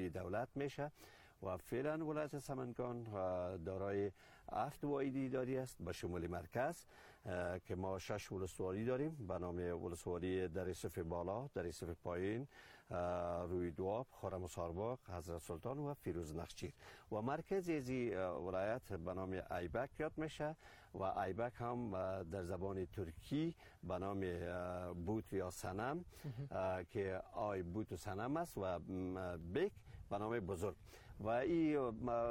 دارای دولت میشه و فعلا ولایت سمنگان دارای 7 واحد اداری است به شمول مرکز که ما 6 ولسوالی داریم به نام ولسوالی دریسف بالا، دریسف پایین، روی دواب، خرم و سارباغ، حضرت سلطان و فیروز نخچیر و مرکز از ولایت به نام ایبک یاد میشه و ایبک هم در زبان ترکی به نام بوت یا سنم که آی بوت و سنم است و بک به نام بزرگ و این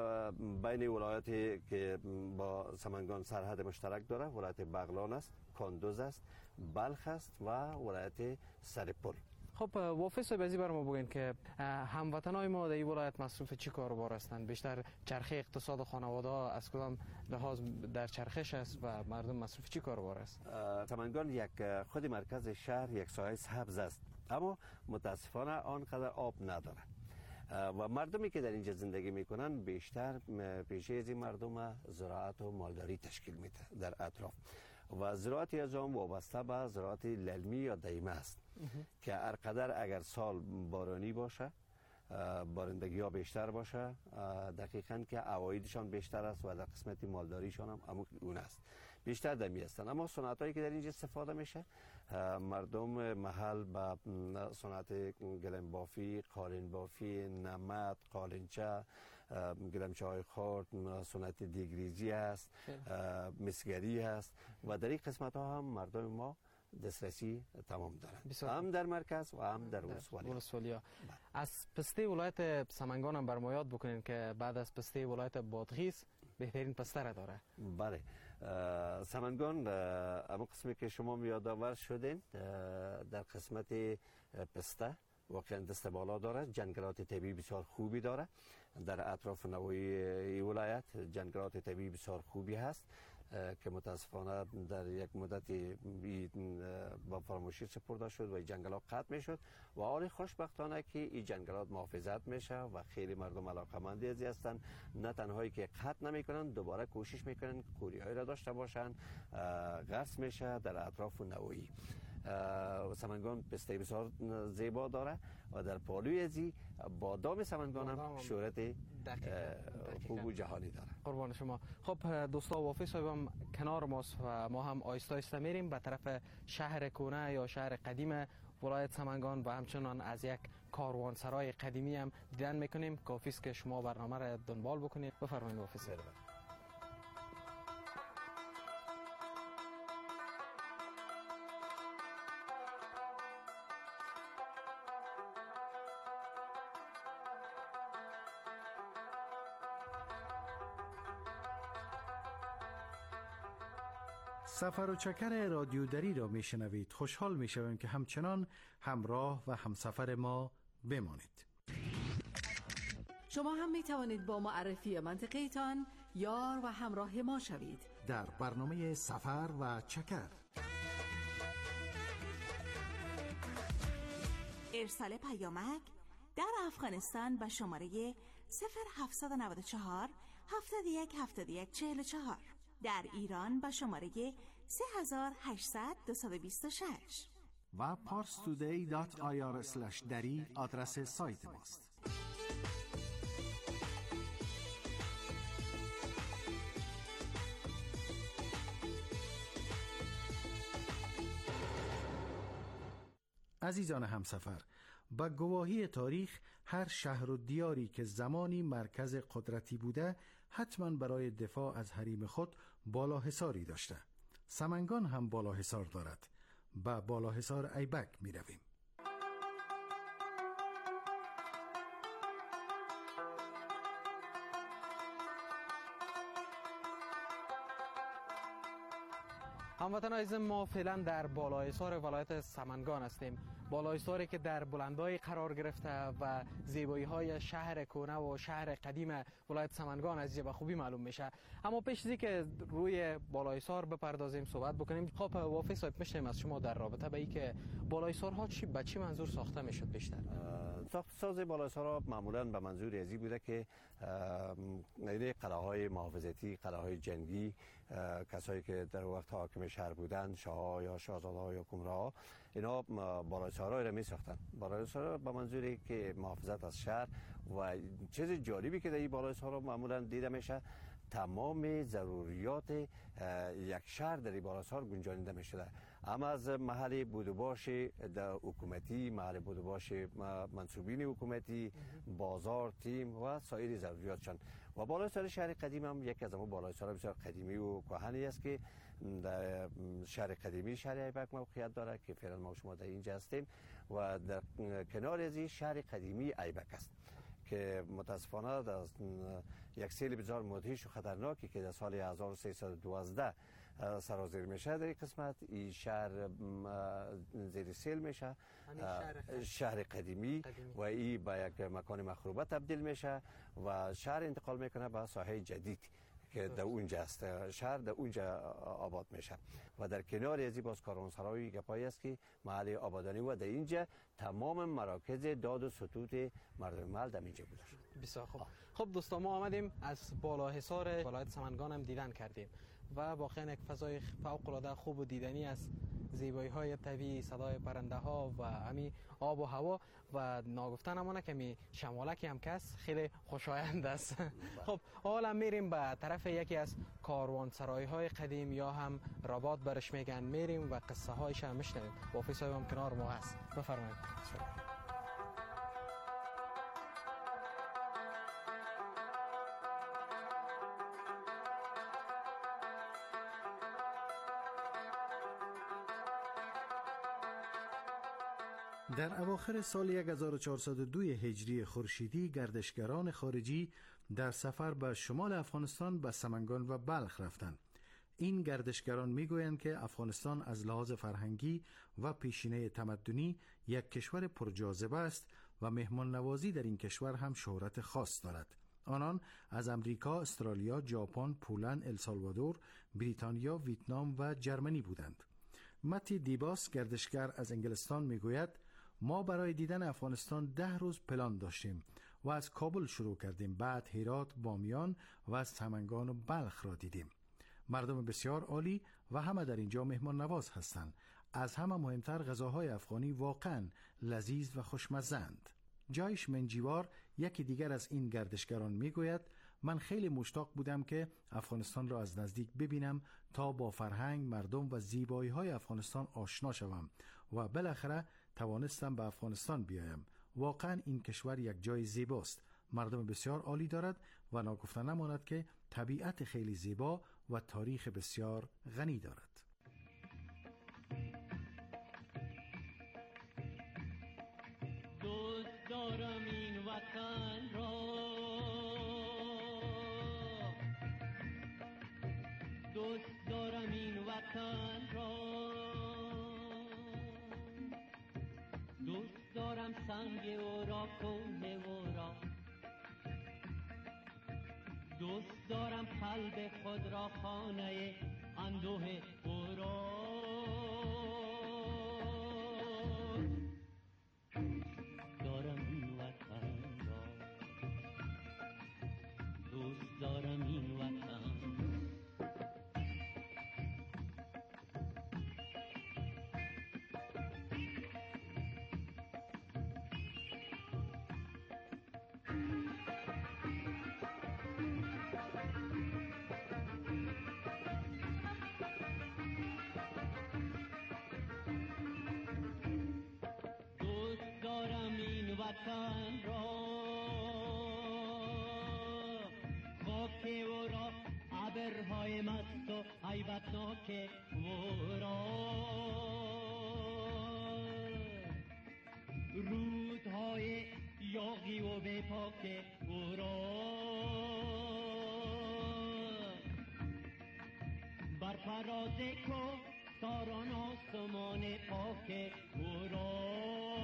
بین ولایتی که با سمنگان سرحد مشترک داره ولایت بغلان است، کندوز است، بلخ است و ولایت سرپل. خب وافی صاحب ازی برام بگین که هموطنای ما در این ولایت مصروف چی کاروبار هستند؟ بیشتر چرخه اقتصاد خانواده ها از کدام لحاظ در چرخش است و مردم مصروف چی کاروبار است؟ سمنگان یک خود مرکز شهر یک ساحه سبز است اما متاسفانه آنقدر آب نداره و مردمی که در اینجا زندگی میکنن بیشتر پیشه از این مردم زراعت و مالداری تشکیل میده در اطراف و زراعتی از آن وابسته به زراعت للمی یا دایمه است که هر قدر اگر سال بارانی باشه بارندگی ها بیشتر باشه دقیقاً که عوایدشان بیشتر است و در قسمت مالداریشان هم اون است بیشتر دمی هستند. اما صنعت هایی که در اینجا استفاده میشه مردم محل به صنعت گلم بافی، قالین بافی، نمد، قالینچه، گلمچه های خرد، صنعت دیگریزی است، مسگری است و در این قسمت ها هم مردم ما دسترسی تمام دارند هم در مرکز و هم در ولسوالی. از پسته ولایت سمنگان هم برام یاد بکنین که بعد از پسته ولایت بادغیس بهترین پسته را داره. بله سمنگان اما قسمی که شما یادآور شدین در قسمت پسته واقعا دست بالا داره، جنگلات طبیعی بسیار خوبی داره، در اطراف نواحی ولایت جنگلات طبیعی بسیار خوبی هست که متاسفانه در یک مدتی با فراموشی سپرده شد و این جنگلات قطع میشد و حال خوشبختانه که این جنگلات محافظت میشه و خیلی مردم علاقمندی ازی هستند، نه تنهایی که قطع نمیکنن دوباره کوشش میکنن کوریایی را داشته باشن، غرس میشه در اطراف نواحی. سمنگان پسته بسیار زیبا داره و در پالوی ازی بادام سمنگان هم شهرت خوب و جهانی داره. قربان شما. خب دوستا وافی صاحب هم کنار ماست و ما هم آیسته آیسته میریم به طرف شهر کهنه یا شهر قدیم ولایت سمنگان و همچنان از یک کاروانسرای قدیمی هم دیدن میکنیم. کافی است که شما برنامه را دنبال بکنید. بفرمایید وافی صاحب. سفر و چکر رادیو دری را میشنوید. خوشحال میشویم که همچنان همراه و همسفر ما بمانید. شما هم میتوانید با معرفی منطقه‌تان یار و همراه ما شوید در برنامه سفر و چکر. ارسال پیامک در افغانستان به شماره 0794 71 71 44، در ایران به شماره 3800 226 و parstoday.ir/dari آدرس سایت ماست. عزیزان همسفر، با گواهی تاریخ هر شهر و دیاری که زمانی مرکز قدرتی بوده حتما برای دفاع از حریم خود بالاحصاری داشته. سمنگان هم بالاحصار دارد. با بالاحصار ایبک می رویم. هموطنان عزیز، ما فعلا در بالاحصار ولایت سمنگان هستیم. بالاحصاری که در بلندای قرار گرفته و زیبایی های شهر کهنه و شهر قدیم ولایت سمنگان از اینجا به خوبی معلوم میشه. اما پیش از که روی بالاحصار بپردازیم صحبت بکنیم، خب وافی صاحب میشنیم از شما در رابطه به اینکه بالاحصارها به چی منظور ساخته میشد بیشتر؟ ساز بالاحصارها معمولا به منظور ازی بوده که قلعه‌های محافظتی، قلعه‌های جنگی، کسایی که در وقت حاکم شهر بودند، شاه‌ها یا شاهزاده‌ها یا حکمران‌ها، اینا بالای سارای را می ساختن. بالای سارا به منظوری که محافظت از شهر و چیز جالبی که در این بالای سارا معمولا دیده میشه، تمام ضروریات یک شهر در این بالای سار گنجانیده می شده. اما از محل بودوباش حکومتی، محل بودوباش منصوبین حکومتی، بازار، تیم و سایر ضروریاتشان. و بالای سر شهر قدیم هم یکی از اون بالای سر بسیار قدیمی و کهنی است که در شهر قدیمی شهر ایبک موقعیت داره که فعلا ما شما در اینجا هستیم و در کنار از این شهر قدیمی ایبک است که متاسفانه در یک سیل بسیار مدهش و خطرناکی که در سال 1312 سرازیر میشه در این قسمت، این شهر زیر سیل میشه، شهر قدیمی و این به یک مکان مخروبه تبدیل میشه و شهر انتقال میکنه به ساحه جدید که در اونجا است. شهر در اونجا آباد میشه و در کنار از این باز کاروانسرای گپایی است که محل آبادانی و در اینجا تمام مراکز داد و ستوت مردم محل در اینجا بوده. بسیار خوب. خب دوستان، ما آمدیم از بالاحصار ولایت سمنگان هم دیدن کردیم و واقعا یک فضای فوق العاده خوب و دیدنی است. زیبایی های طبیعی، صدای پرنده ها و امی آب و هوا و ناگفتن همونه که می شمالکی هم کس خیلی خوشایند است. خب حالا میریم به طرف یکی از کاروانسرای های قدیم یا هم رباط برش میگن، میریم و قصه هایش هم میشنویم. وافی صاحب هم کنار ما هست، بفرمایید. در اواخر سال 1402 هجری خورشیدی گردشگران خارجی در سفر به شمال افغانستان به سمنگان و بلخ رفتند. این گردشگران میگویند که افغانستان از لحاظ فرهنگی و پیشینه تمدنی یک کشور پرجاذبه است و مهمان نوازی در این کشور هم شهرت خاص دارد. آنان از امریکا، استرالیا، ژاپن، پولند، السالوادور، بریتانیا، ویتنام و جرمنی بودند. متی دیباس گردشگر از انگلستان میگوید ما برای دیدن افغانستان 10 روز پلان داشتیم و از کابل شروع کردیم، بعد هرات، بامیان و از سمنگان و بلخ را دیدیم. مردم بسیار عالی و همه در اینجا مهمان نواز هستند. از همه مهمتر غذاهای افغانی واقعا لذیذ و خوشمزند. جایش منجیوار یکی دیگر از این گردشگران میگوید من خیلی مشتاق بودم که افغانستان را از نزدیک ببینم تا با فرهنگ، مردم و زیبایی‌های افغانستان آشنا شوم و بالاخره توانستم به افغانستان بیایم. واقعا این کشور یک جای زیباست، مردم بسیار عالی دارد و ناگفته نماند که طبیعت خیلی زیبا و تاریخ بسیار غنی دارد. دوست دارم این وطن را، دوست دارم این وطن را، دوست دارم سنگ او را، کوه او را، دوست دارم قلب خود را، خانه اندوه او را. دارم این وطن را، دوست دارم این وطن. وطن را، خاک او را، ابرهای مست و هیبتناک او را، رودهای یاغی و بی‌پاک او را، بر فراز کو ساران آسمان پاک او را.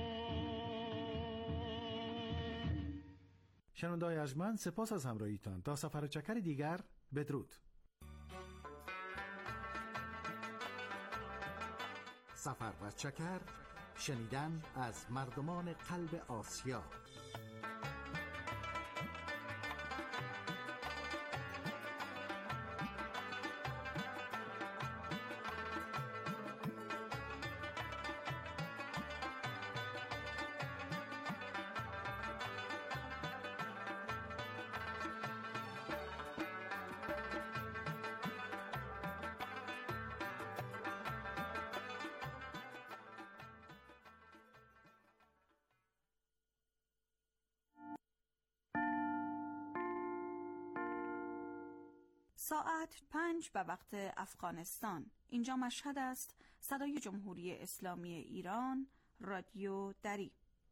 شنونده‌های ارجمند، سپاس از همراهیتان. تا سفر چکر دیگر، بدرود. سفر و چکر، شنیدن از مردمان قلب آسیا. ساعت 5 به وقت افغانستان. اینجا مشهد است. صدای جمهوری اسلامی ایران، رادیو دری.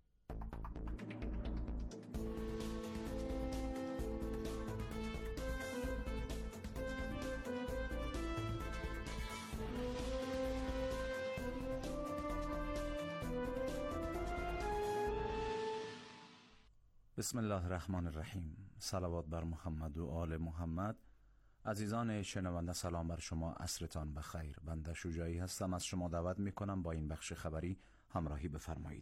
بسم الله الرحمن الرحیم. صلوات بر محمد و آل محمد. عزیزان شنونده سلام بر شما، عصرتان بخیر. بنده شجاعی هستم، از شما دعوت میکنم با این بخش خبری همراهی بفرمایید.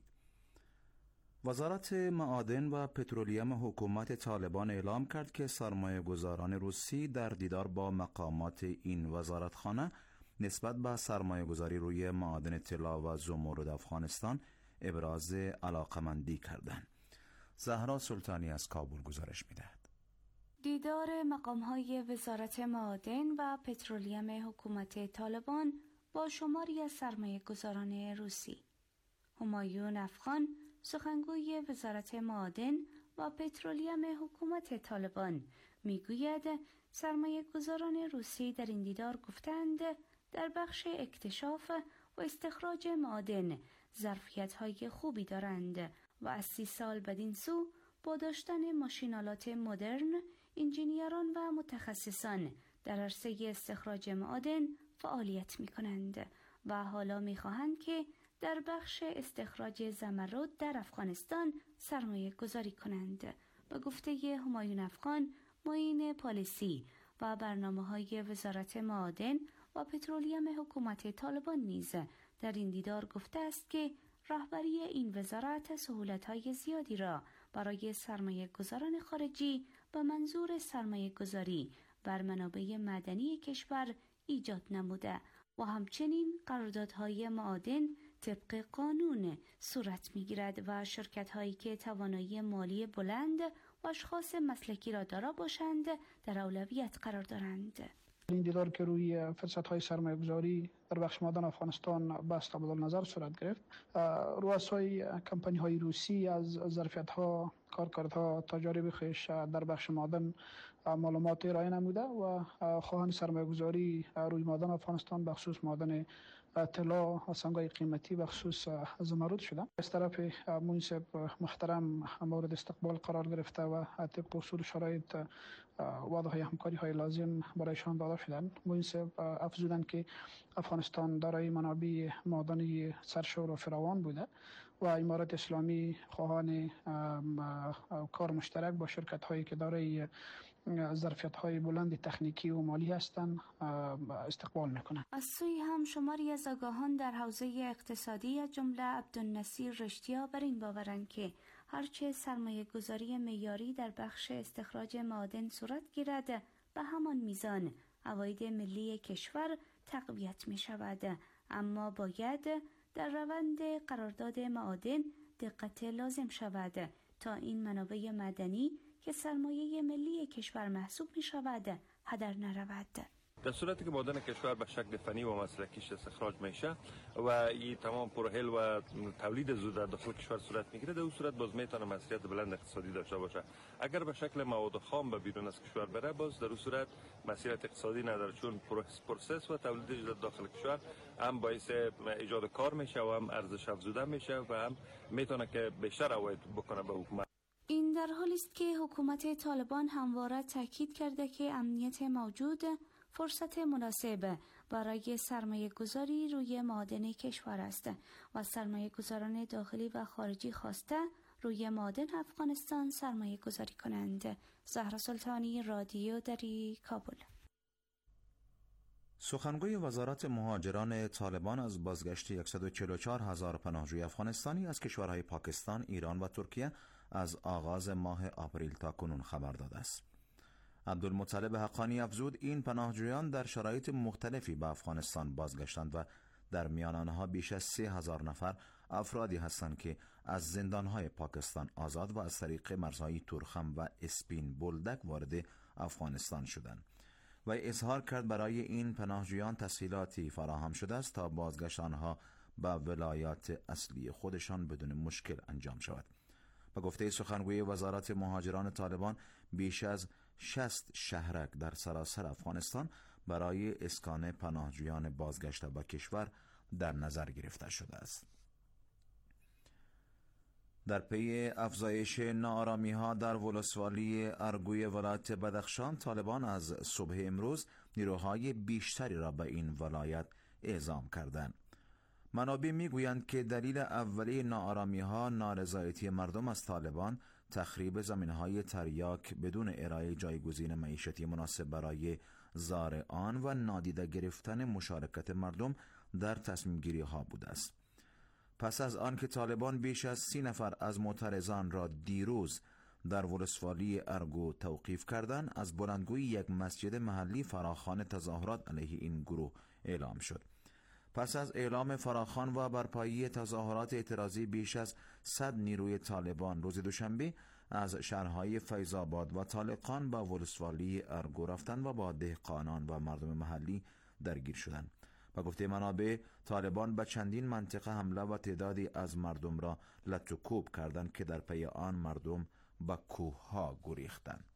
وزارت معادن و پترولیم حکومت طالبان اعلام کرد که سرمایه گذاران روسی در دیدار با مقامات این وزارتخانه نسبت به سرمایه گذاری روی معادن طلا و زمرد افغانستان ابراز علاقمندی کردند. زهرا سلطانی از کابل گزارش می‌دهد. دیدار مقام‌های وزارت معادن و پترولیم حکومت طالبان با شماری از سرمایه‌گذاران روسی. همایون افغان، سخنگوی وزارت معادن و پترولیم حکومت طالبان، میگوید سرمایه‌گذاران روسی در این دیدار گفتند در بخش اکتشاف و استخراج معادن ظرفیت‌های خوبی دارند و از 30 سال بدین سو با داشتن ماشین‌آلات مدرن، انجینیران و متخصصان در عرصه استخراج معادن فعالیت می‌کنند و حالا می‌خواهند که در بخش استخراج زمرد در افغانستان سرمایه گذاری کنند. به گفته همایون افغان، معین پالیسی و برنامه‌های وزارت معادن و پترولیم حکومت طالبان نیز در این دیدار گفته است که رهبری این وزارت سهولت‌های زیادی را برای سرمایه گذاران خارجی به منظور سرمایه گذاری بر منابع معدنی کشور ایجاد نموده و همچنین قراردادهای معادن طبق قانون صورت می‌گیرد و شرکت‌هایی که توانایی مالی بلند و اشخاص مسلکی را دارا باشند در اولویت قرار دارند. این دیدار که روی فرصت‌های سرمایه‌گذاری در بخش معادن افغانستان بحث تبادل نظر صورت گرفت. رؤسای کمپانی‌های روسی از ظرفیت‌ها، کارکردها، تجارب خویش در بخش معادن معلومات ارائه نموده و خواهان سرمایه‌گذاری روی معادن افغانستان به خصوص معادن طلا و سنگ‌های قیمتی به خصوص زمرد شدند. از طرف منصب محترم مورد استقبال قرار گرفته و طبق اصول شرایط وعده‌های همکاری‌های لازم برایشان داده شدند. منصب افزودند که افغانستان دارای منابع معدنی سرشور و فراوان بوده و امارت اسلامی خواهان کار مشترک با شرکت‌هایی که دارای ظرفیت‌های بلند تکنیکی و مالی هستند استقبال می‌کنند. از سوی هم شماری از آگاهان در حوزه اقتصادی از جمله عبدالنصیر رشتیا بر این باورند که هرچه سرمایه گذاری معیاری در بخش استخراج معادن صورت گیرد به همان میزان عواید ملی کشور تقویت می شود، اما باید در روند قرارداد معادن دقت لازم شود تا این منابع معدنی که سرمایه ملی کشور محسوب می شود هدر نرود. در صورتی که معادن کشور به شکل فنی و مسلکیش استخراج میشه و این تمام پروهل و تولید زود در داخل کشور صورت میگیره، در اون صورت باز میتونه مسئولیت بلند اقتصادی داشته باشه. اگر به شکل مواد خام به بیرون از کشور بره، باز در اون صورت مسئولیت اقتصادی نداره، چون پروسس و تولید در داخل کشور هم باعث ایجاد کار میشه و هم ارزش افزوده میشه و هم میتونه که بیشتر عواید بکنه به حکومت. این در حالی است که حکومت طالبان همواره تاکید کرده که امنیت موجود فرصت مناسب برای سرمایه گذاری روی معادن کشور است و سرمایه گذاران داخلی و خارجی خواسته روی معادن افغانستان سرمایه گذاری کنند. زهرا سلطانی، رادیو دری، کابل. سخنگوی وزارت مهاجران طالبان از بازگشت 144,000 پناهجوی افغانستانی از کشورهای پاکستان، ایران و ترکیه از آغاز ماه آپریل تا کنون خبر داده است. عبدالمطلب حقانی افزود این پناهجویان در شرایط مختلفی به افغانستان بازگشتند و در میان آنها بیش از 3,000 نفر افرادی هستند که از زندانهای پاکستان آزاد و از طریق مرزهای تورخم و اسپین بولدک وارد افغانستان شدند و اظهار کرد برای این پناهجویان تسهیلاتی فراهم شده است تا بازگشت آنها به ولایات اصلی خودشان بدون مشکل انجام شود. به گفته سخنگوی وزارت مهاجران طالبان، بیش از 60 شهرک در سراسر افغانستان برای اسکان پناهجویان بازگشته به کشور در نظر گرفته شده است. در پی افزایش ناآرامی‌ها در ولسوالی ارگوی ولایت بدخشان، طالبان از صبح امروز نیروهای بیشتری را به این ولایت اعزام کردند. منابع میگویند که دلیل اولیه ناآرامی‌ها نارضایتی مردم از طالبان، تخریب زمین‌های تریاک بدون ارائه جایگزین معیشتی مناسب برای زارعان و نادیده گرفتن مشارکت مردم در تصمیم‌گیری‌ها بوده است. پس از آن که طالبان بیش از 30 نفر از معترضان را دیروز در ولسوالی ارگو توقیف کردند، از بلندگوی یک مسجد محلی فراخوان تظاهرات علیه این گروه اعلام شد. پس از اعلام فراخوان و برپایی تظاهرات اعتراضی، بیش از 100 نیروی طالبان روز دوشنبه از شهرهای فیض‌آباد و طالقان به ولسوالی ارگو رفتند و با دهقانان و مردم محلی درگیر شدند. با گفته منابع، طالبان به چندین منطقه حمله و تعدادی از مردم را لط و کوب کردند که در پی آن مردم به کوه‌ها گریختند.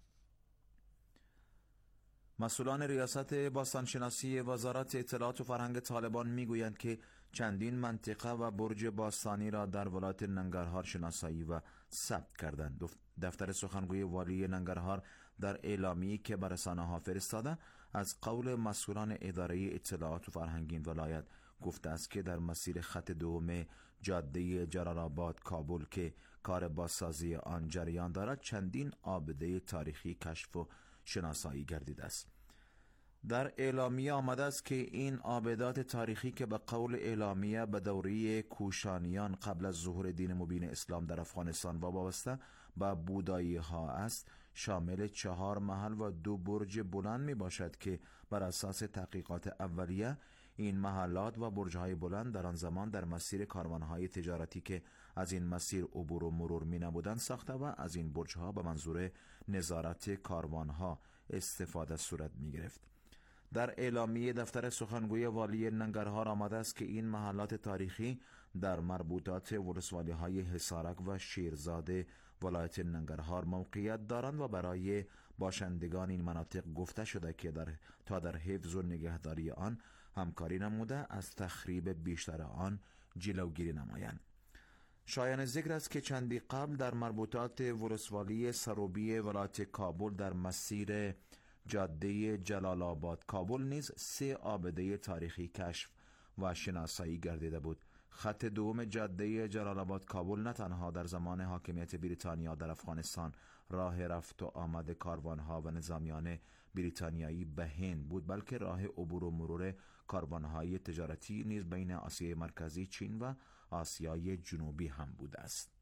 مسئولان ریاست باستانشناسی وزارت اطلاعات و فرهنگ طالبان میگویند که چندین منطقه و برج باستانی را در ولایت ننگرهار شناسایی و ثبت کردند. دفتر سخنگوی والی ننگرهار در اعلامیه‌ای که به رسانه‌ها فرستاده، از قول مسئولان اداره اطلاعات و فرهنگ این ولایت گفته است که در مسیر خط دوم جاده جلال آباد کابل که کار بازسازی آن جریان دارد، چندین آبده تاریخی کشف و شناسایی گردیده است. در اعلامیه آمده است که این آبدات تاریخی که به قول اعلامیه به دوره کوشانیان قبل از ظهور دین مبین اسلام در افغانستان وابسته به بودایی ها است، شامل 4 محل و 2 برج بلند می باشد که بر اساس تحقیقات اولیه این محلات و برج‌های بلند در آن زمان در مسیر کاروان‌های تجارتی که از این مسیر عبور و مرور می‌نمودند ساخته و از این برج‌ها به منظور نظارت کاروان‌ها استفاده صورت می‌گرفت. در اعلامیه دفتر سخنگوی والی ننگرهار آمده است که این محلات تاریخی در مربوطات ولسوالی‌های حصارک و شیرزاد ولایت ننگرهار موقعیت دارند و برای باشندگان این مناطق گفته شده که تا در حفظ و نگهداری آن همکاری نموده از تخریب بیشتر آن جلوگیری نمایند. شایان ذکر است که چندی قبل در مربوطات ولسوالی سروبی ولایت کابل در مسیر جاده جلال آباد کابل نیز 3 آبده تاریخی کشف و شناسایی گردیده بود. خط دوم جاده جلال آباد کابل نه تنها در زمان حاکمیت بریتانیا در افغانستان راه رفت و آمد کاروانها و نظامیان بریتانیایی به هند بود، بلکه راه عبور و مرور کاروانهای تجارتی نیز بین آسیای مرکزی، چین و آسیای جنوبی هم بوده است.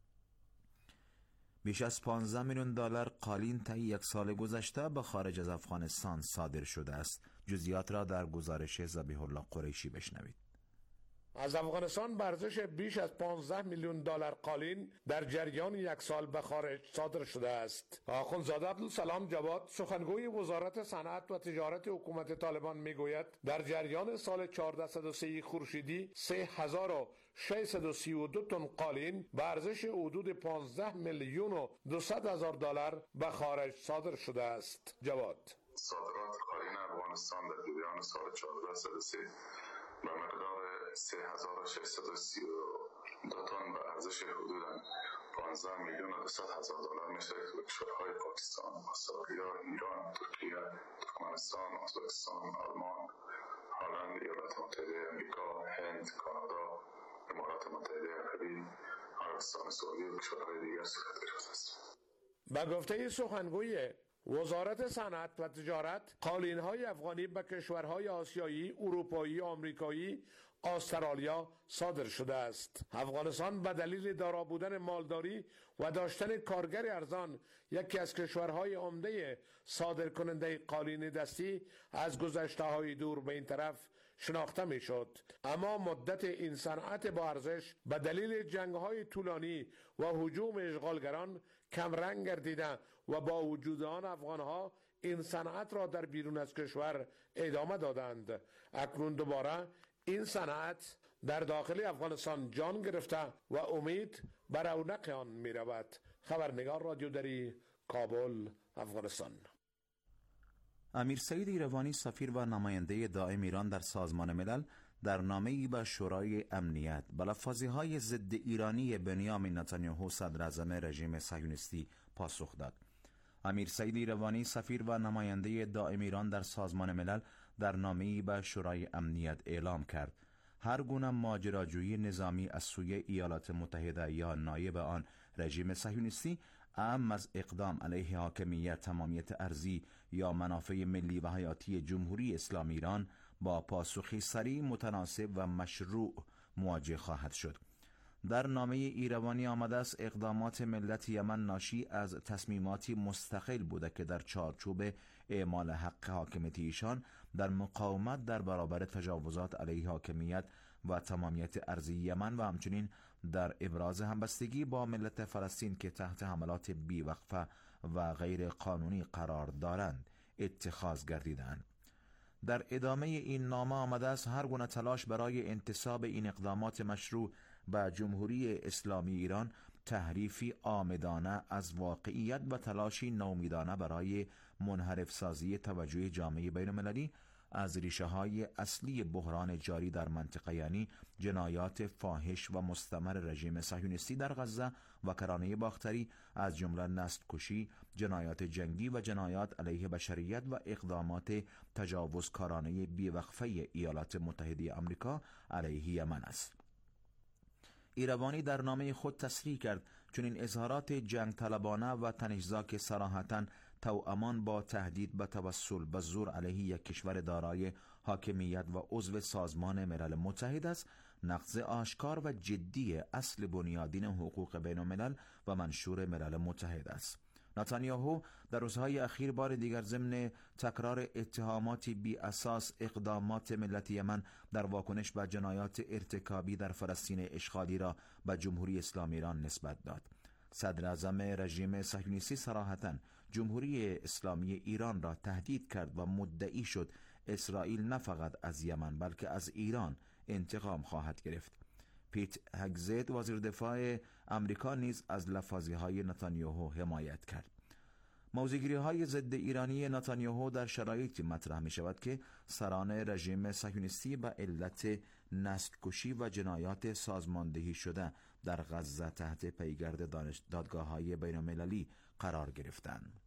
بیش از 15 میلیون دلار قالین طی 1 سال گذشته به خارج از افغانستان صادر شده است. جزئیات را در گزارش ذبیح الله قریشی بشنوید. از افغانستان به ارزش بیش از 15 میلیون دلار قالین در جریان 1 سال به خارج صادر شده است. آخوندزاده عبدالسلام جواد، سخنگوی وزارت صنعت و تجارت حکومت طالبان میگوید در جریان سال 1403 خورشیدی 3632 تن قالین به ارزش حدود 15 میلیون و 200 هزار دلار به خارج صادر شده است. جواد: صادرات قالین افغانستان در جریان سال 1403 به مقدار 3632 تن به ارزش حدود 15 میلیون و 200 هزار دلار مشترک به کشورهای پاکستان، استرالیا، ایران، ترکیه، ترکمنستان، ازبکستان، آلمان، هلند، ایالات متحده آمریکا، هند، کانادا، امارات متحده عربی، عربستان سعودی و کشورهای دیگر صورت گرفته است. به گفته سخنگوی وزارت صنعت و تجارت، قالین‌های افغانی به کشورهای آسیایی، اروپایی، آمریکایی، استرالیا صادر شده است. افغانستان به دلیل دارا بودن مالداری و داشتن کارگر ارزان یکی از کشورهای عمده صادر کننده قالین دستی از گذشته‌های دور به این طرف شناخته می شد، اما مدت این صنعت با ارزش به دلیل جنگ‌های طولانی و هجوم اشغالگران کم رنگ گردیده و با وجود آن افغان‌ها این صنعت را در بیرون از کشور ادامه دادند. اکنون دوباره این صنعت در داخل افغانستان جان گرفته و امید بر رونق آن می رود. خبرنگار رادیو دری، کابل، افغانستان. امیر سعید ایروانی سفیر و نماینده دائم ایران در سازمان ملل در نامه‌ای به شورای امنیت به لفاظی‌های ضد ایرانی بنیامین نتانیاهو صدراعظم رژیم صهیونیستی پاسخ داد. امیر سعید ایروانی سفیر و نماینده دائم ایران در سازمان ملل در نامه‌ای به شورای امنیت اعلام کرد هر گونه ماجراجویی نظامی از سوی ایالات متحده یا نایب آن رژیم صهیونیستی اعم از اقدام علیه حاکمیت، تمامیت ارضی یا منافع ملی و حیاتی جمهوری اسلامی ایران با پاسخی سریع، متناسب و مشروع مواجه خواهد شد. در نامه ایروانی آمده است اقدامات ملت یمن ناشی از تصمیماتی مستقل بوده که در چارچوب اعمال حق حاکمیت ایشان در مقاومت در برابر تجاوزات علیه حاکمیت و تمامیت ارضی یمن و همچنین در ابراز همبستگی با ملت فلسطین که تحت حملات بیوقفه و غیر قانونی قرار دارند اتخاذ گردیدند. در ادامه این نامه آمده است هر گونه تلاش برای انتصاب این اقدامات مشروع به جمهوری اسلامی ایران تحریفی عامدانه از واقعیت و تلاشی نومیدانه برای منحرف سازی توجه جامعه بین المللی از ریشه های اصلی بحران جاری در منطقه، یعنی جنایات فاحش و مستمر رژیم صهیونیستی در غزه و کرانه باختری از جمله نسل‌کشی، جنایات جنگی و جنایات علیه بشریت و اقدامات تجاوزکارانه بیوقفه ایالات متحده آمریکا علیه یمن است. ایروانی در نامه خود تصریح کرد چنین اظهارات جنگ طلبانه و تنش‌زا که صراحتاً توامان با تهدید به توسل به زور علیه یک کشور دارای حاکمیت و عضو سازمان ملل متحد است، نقض آشکار و جدی اصل بنیادین حقوق بین الملل و منشور ملل متحد است. نتانیاهو در روزهای اخیر بار دیگر ضمن تکرار اتهاماتی بی اساس اقدامات ملت یمن در واکنش به جنایات ارتکابی در فلسطین اشغالی را به جمهوری اسلامی ایران نسبت داد. صدراعظم رژیم صهیونیستی صراحتاً جمهوری اسلامی ایران را تهدید کرد و مدعی شد اسرائیل نه فقط از یمن بلکه از ایران انتقام خواهد گرفت. پیت هگزت وزیر دفاع آمریکا نیز از لفاظی‌های نتانیاهو حمایت کرد. موضع‌گیری‌های ضد ایرانی نتانیاهو در شرایطی مطرح می‌شود که سران رژیم صهیونیستی به علت نسل‌کشی و جنایات سازماندهی شده در غزه تحت پیگرد دادگاه‌های بین‌المللی قرار گرفتند.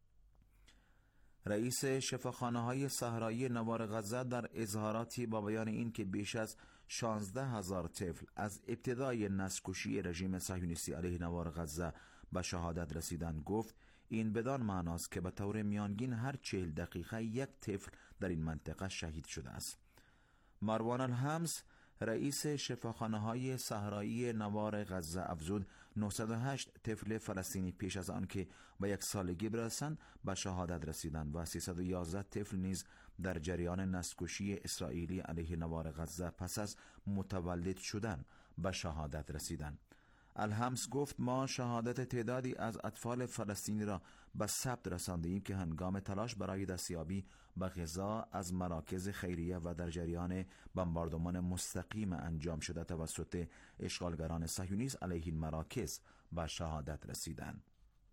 رئیس شفاخانه‌های صحرایی نوار غزه در اظهاراتی با بیان این که بیش از 16,000 طفل از ابتدای نسل‌کشی رژیم صهیونیستی علیه نوار غزه به شهادت رسیدند گفت این بدان معناست که به طور میانگین هر 40 دقیقه یک طفل در این منطقه شهید شده است. مروان الحمص رئیس شفاخانه‌های صحرایی نوار غزه افزود 908 طفل فلسطینی پیش از آن که به 1 سالگی برسند به شهادت رسیدند و 311 طفل نیز در جریان نسل‌کشی اسرائیلی علیه نوار غزه پس از متولد شدن به شهادت رسیدند. الحمص گفت ما شهادت تعدادی از اطفال فلسطینی را به ثبت رساندیم که هنگام تلاش برای دستیابی به غذا از مراکز خیریه و در جریان بمباردمان مستقیم انجام شده توسط اشغالگران صهیونیست علیه این مراکز به شهادت رسیدند.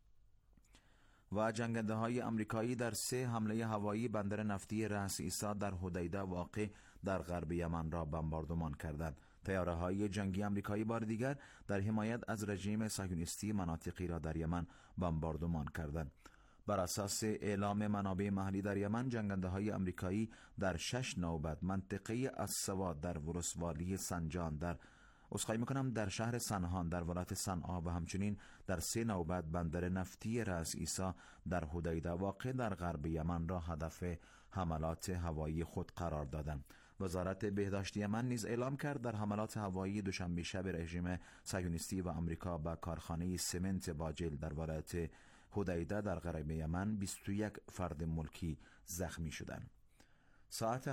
و جنگنده‌های آمریکایی در 3 حمله هوایی بندر نفتی رأس عیسی در حدیده واقع در غرب یمن را بمباردمان کردند. طیاره‌های جنگی آمریکایی بار دیگر در حمایت از رژیم صهیونیستی مناطقی را در یمن بمباردمان کردند. بر اساس اعلام منابع محلی در یمن، جنگنده‌های آمریکایی در 6 نوبت منطقه السواد در ولسوالی سنجان در شهر سنهان در ولایت صنعا و همچنین در 3 نوبت بندر نفتی رأس عیسی در حدیده واقع در غرب یمن را هدف حملات هوایی خود قرار دادند. وزارت بهداشت یمن نیز اعلام کرد در حملات هوایی دوشنبه شب رژیم صهیونیستی و آمریکا به کارخانه سمنت باجل در ولایت حدیده در غرب یمن 21 فرد ملکی زخمی شدند. ساعت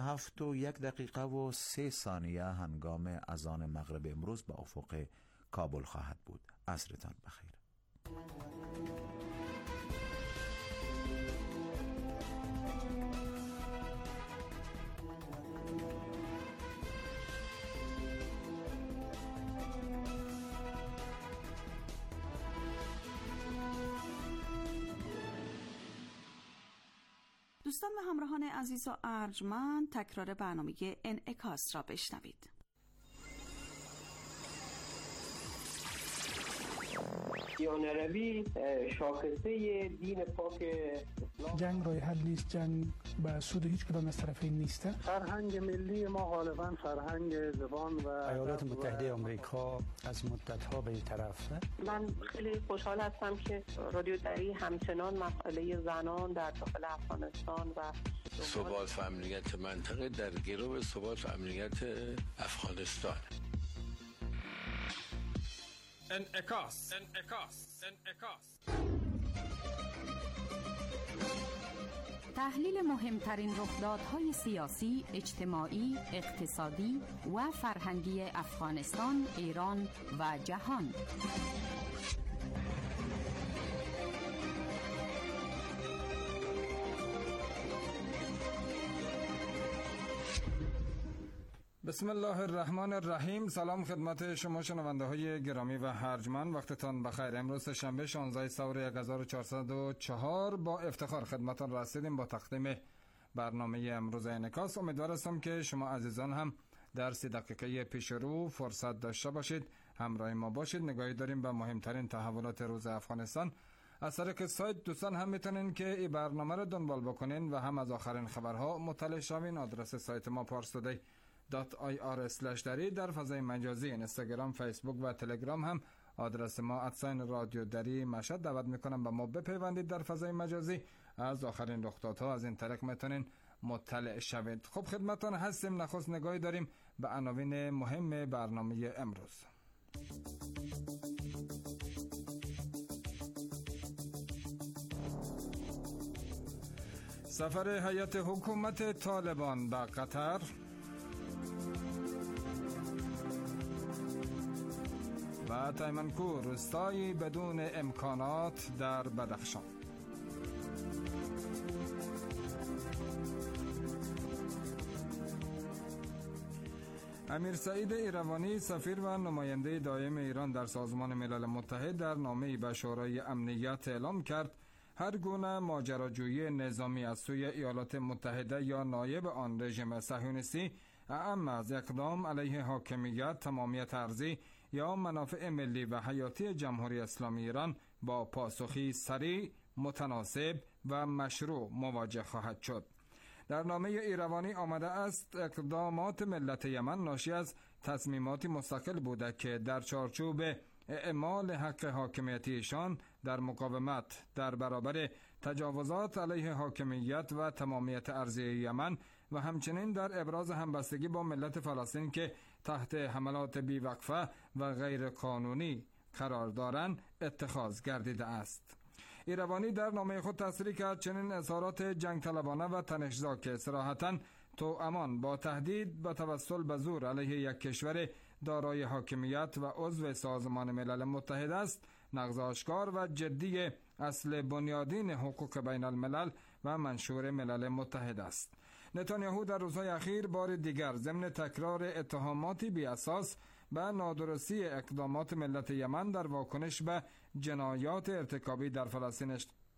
7:01:03 هنگام اذان مغرب امروز به افق کابل خواهد بود. عصرتان بخیر. دوستان و همراهان عزیز و ارجمند، تکرار برنامه انعکاس را بشنوید. دیانه روی شاخصه دین پاک اسلام. جنگ راه حل نیست، جنگ به سود هیچ کدام از طرفین نیست. فرهنگ ملی ما غالبا فرهنگ زبان و ایالات متحده آمریکا از مدت‌ها به این طرف. من خیلی خوشحال هستم که رادیو دری همچنان مسئله زنان در داخل افغانستان و ثبات و امنیت منطقه در گرو ثبات و امنیت افغانستان. انعکاس. تحلیل مهمترین رخدادهای سیاسی، اجتماعی، اقتصادی و فرهنگی افغانستان، ایران و جهان. بسم الله الرحمن الرحیم. سلام خدمت شما شنونده های گرامی و ارجمند، وقتتان بخیر. امروز شنبه 16 ثور 1404 با افتخار خدمتان رسیدیم با تقدیم برنامه امروز انعکاس. امیدوار هستم که شما عزیزان هم در 30 دقیقه پیش رو فرصت داشته باشید، همراه ما باشید. نگاهی داریم به مهمترین تحولات روز افغانستان. از طریق سایت دوستان هم میتونین که این برنامه رو دنبال بکنین و هم از آخرین خبرها مطلع شوین. آدرس سایت ما parstoday.ir/dari، در فضای مجازی اینستاگرام، فیسبوک و تلگرام هم آدرس ما @رادیو دری مشهد. دعوت میکنم به ما بپیوندید در فضای مجازی، از آخرین رخدادها از این طریق میتونین مطلع شوید. خب خدمتتان هستیم. نخست نگاهی داریم به عناوین مهم برنامه امروز. سفر هیئت حکومت طالبان به قطر، و تایمنکو روستایی بدون امکانات در بدخشان. امیر سعید ایروانی، سفیر و نماینده دائم ایران در سازمان ملل متحد، در نامه‌ای به شورای امنیت اعلام کرد هر گونه ماجراجویی نظامی از سوی ایالات متحده یا نایب آن رژیم صهیونیستی، اعم از اقدام علیه حاکمیت، تمامیت ارضی یا منافع ملی و حیاتی جمهوری اسلامی ایران با پاسخی سریع، متناسب و مشروع مواجه خواهد شد. در نامه ایروانی آمده است اقدامات ملت یمن ناشی از تصمیماتی مستقل بوده که در چارچوب اعمال حق حاکمیتیشان در مقاومت در برابر تجاوزات علیه حاکمیت و تمامیت ارضی یمن و همچنین در ابراز همبستگی با ملت فلسطین که تحت حملات بیوقفه و غیر قانونی قرار دارند اتخاذ گردیده است. ایروانی در نامه خود تصریح کرد چنین اظهارات جنگ طلبانه و تنش‌زا که صراحتاً توامان با تهدید به توسل به زور علیه یک کشور دارای حاکمیت و عضو سازمان ملل متحد است، نقض آشکار و جدی اصل بنیادین حقوق بین الملل و منشور ملل متحد است. نتانیاهو در روزهای اخیر بار دیگر ضمن تکرار اتهاماتی بی اساس به نادرستی اقدامات ملت یمن در واکنش به جنایات ارتکابی در فلسطین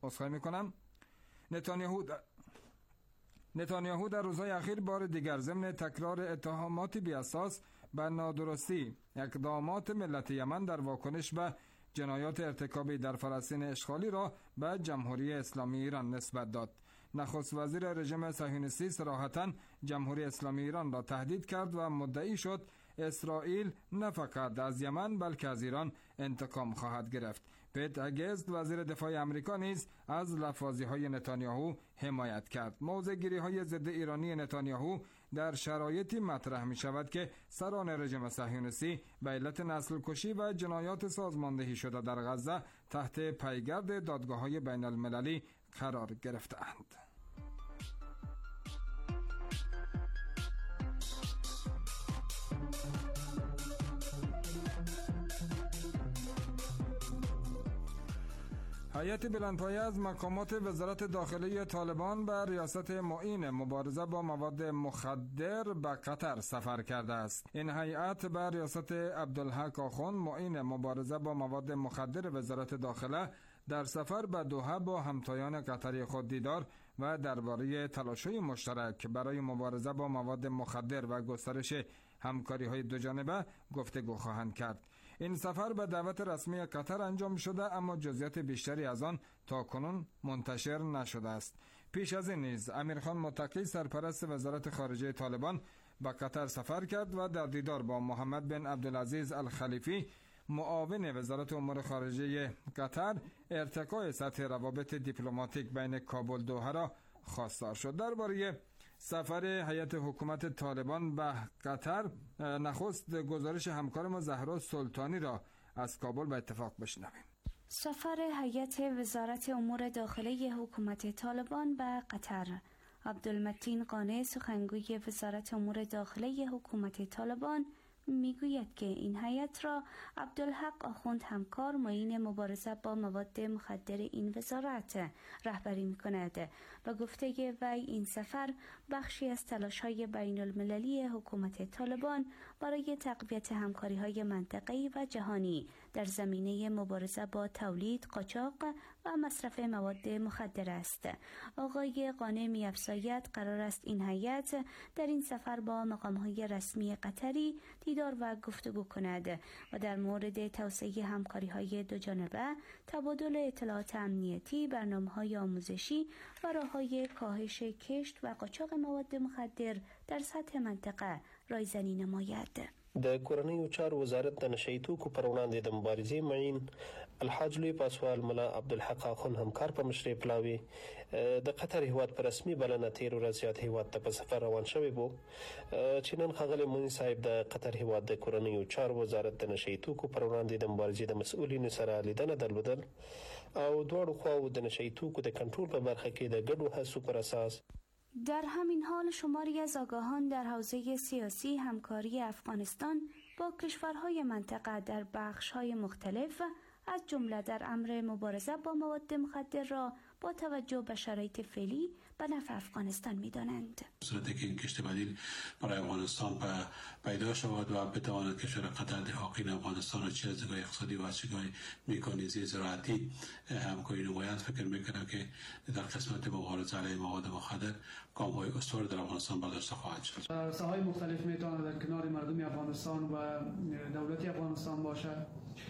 نتانیاهو در روزهای اخیر بار دیگر ضمن تکرار اتهاماتی بی اساس به نادرستی اقدامات ملت یمن در واکنش به جنایات ارتکابی در فلسطین اشغالی را به جمهوری اسلامی ایران نسبت داد. نخست وزیر رژیم صهیونیستی صراحتاً جمهوری اسلامی ایران را تهدید کرد و مدعی شد اسرائیل نه فقط از یمن بلکه از ایران انتقام خواهد گرفت. پیت هگست وزیر دفاع آمریکا نیز از لفاظی‌های نتانیاهو حمایت کرد. موضع‌گیری‌های ضد ایرانی نتانیاهو در شرایطی مطرح می‌شود که سران رژیم صهیونیستی به علت نسل کشی و جنایات سازماندهی شده در غزه تحت پیگرد دادگاه‌های بین المللی قرار گرفته‌اند. هیئت بلندپایه از مقامات وزارت داخلی طالبان به ریاست معین مبارزه با مواد مخدر به قطر سفر کرده است. این هیئت به ریاست عبدالحق آخوند معین مبارزه با مواد مخدر وزارت داخله در سفر به دوحه با همتایان قطری خود دیدار و درباره تلاش‌های مشترک برای مبارزه با مواد مخدر و گسترش همکاری‌های دوجانبه گفتگو خواهند کرد. این سفر به دعوت رسمی قطر انجام شده، اما جزئیات بیشتری از آن تاکنون منتشر نشده است. پیش از این نیز امیرخان متقی سرپرست وزارت خارجه طالبان به قطر سفر کرد و در دیدار با محمد بن عبدالعزیز الخلیفی معاون وزارت امور خارجه قطر ارتقای سطح روابط دیپلماتیک بین کابل دوحه را خواستار شد. درباره سفر هیئت حکومت طالبان به قطر نخست گزارش همکار ما زهرا سلطانی را از کابل به اتفاق بشنویم. سفر هیئت وزارت امور داخلی حکومت طالبان به قطر. عبدالمتین قانع سخنگوی وزارت امور داخلی حکومت طالبان میگوید که این هیئت را عبدالحق آخوند همکار معین مبارزه با مواد مخدر این وزارت رهبری می‌کند و گفته وی این سفر بخشی از تلاش‌های بین المللی حکومت طالبان برای تقویت همکاری‌های منطقه‌ای و جهانی در زمینه مبارزه با تولید، قاچاق و مصرف مواد مخدر است. آقای قانع می‌افزاید قرار است این هیئت در این سفر با مقام‌های رسمی قطری دیدار و گفتگو کند و در مورد توسعه همکاری‌های دوجانبه، تبادل اطلاعات امنیتی، برنامه‌های آموزشی و راه‌های کاهش کشت و قاچاق مواد مخدر در سطح منطقه رایزنی نماید. د کورنیو چارو وزارت د نشئی توکو پر وړاندې د مبارزې معین الحاج لوی پاسوال ملا عبدالحق آخوند همکار په مشرۍ پلاوي د قطر هیواد په رسمي بلنه تیر ورځ یاد هیواد ته په سفر روان شوی بو چې نن ښاغلی مونی صاحب د قطر هیواد د کورنیو چارو وزارت د نشئی توکو پر وړاندې د مبارزې د مسؤلینو سره لیدنه درلودل او دواړو خواو د نشئی توکو د کنټرول په برخه کې د ګډو هڅو پر اساس در همین حال شماری از آگاهان در حوزه سیاسی همکاری افغانستان با کشورهای منطقه در بخش‌های مختلف از جمله در امر مبارزه با مواد مخدر را با توجه به شرایط فعلی به نفع افغانستان می‌دانند. صورتی که این کشت بدیل برای افغانستان پیدا شود و بتواند کشور قطر در حاکین افغانستان را چه از نگاه اقتصادی و از نگاه مکانیزی زراعتی همکاری نمایند، فکر می‌کنم که در قسمت مبارزه علیه مواد مخدر گام‌های استوار در افغانستان برداشته خواهد شد. ساحه‌های مختلف می‌تواند در کنار مردم افغانستان و دولت افغانستان باشد،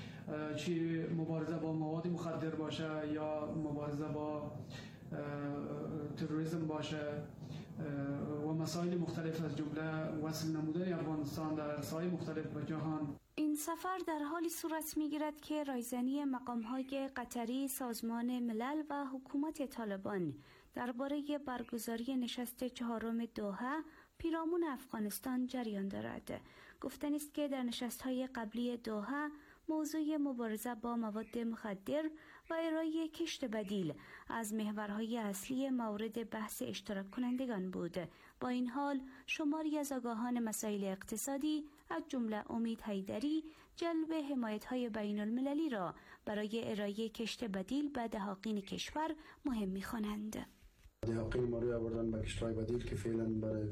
چی مبارزه با مواد مخدر باشه یا مبارزه با تروریسم باشه و مسائل مختلف از جمله وصل نمودن افغانستان در عرصه‌های مختلف به جهان. این سفر در حالی صورت می‌گیرد که رایزنی مقام‌های قطری، سازمان ملل و حکومت طالبان درباره برگزاری نشست چهارم دوحه پیرامون افغانستان جریان دارد. گفتنی است که در نشست‌های قبلی دوحه موضوع مبارزه با مواد مخدر و ارائه کشت بدیل از محورهای اصلی مورد بحث اشتراک کنندگان بود. با این حال شماری از آگاهان مسائل اقتصادی از جمله امید حیدری جلب حمایت‌های بین المللی را برای ارائه کشت بدیل به دهاقین کشور مهم می‌خوانند. دهاقین ما روی آوردن به کشت‌های بدیل که فعلا برای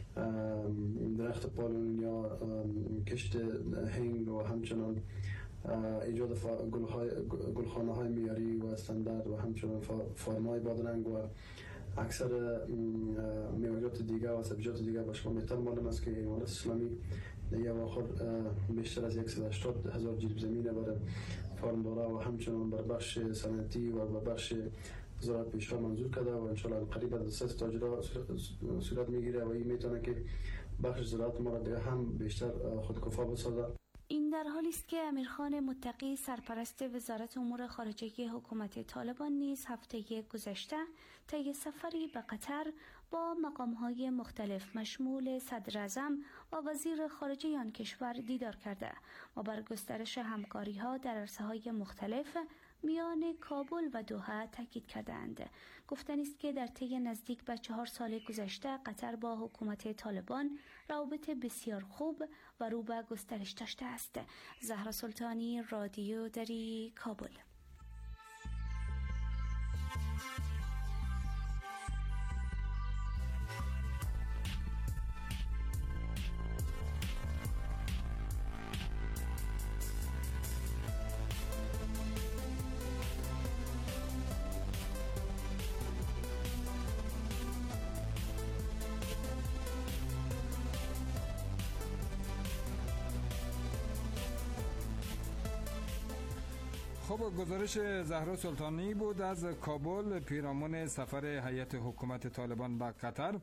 درخت پالون یا کشت هنگ و همچنان ایجاد گلخانه‌های معیاری و استاندارد و همچنان فارم‌های بادرنگ و اکثر میوه‌جات دیگه و سبزیجات دیگه به شما میتر معلوم است که امارت اسلامی یا آخر بیشتر از 180,000 جریب زمین برای فارم داره و همچنان بر بخش صنعتی و بر بخش زراعت پیشرو منظور کرده و انشالله قریب از 3 تاجر صورت میگیره و این میتونه که بخش زراعت ما را دیگه هم بیشتر خودکفا بسازه. این در حالی است که امیرخان متقی سرپرست وزارت امور خارجه حکومت طالبان نیز هفته گذشته طی سفری به قطر با مقام‌های مختلف مشمول صدر اعظم و وزیر خارجه آن کشور دیدار کرده و بر گسترش همکاری‌ها در عرصه‌های مختلف میان کابل و دوحه تاکید کردند. گفتنی است که در طی نزدیک به 4 سال گذشته قطر با حکومت طالبان روابط بسیار خوب و رو به گسترش داشته است. زهرا سلطانی، رادیو دری، کابل. خب گزارش زهرا سلطانی بود از کابل پیرامون سفر هیئت حکومت طالبان به قطر.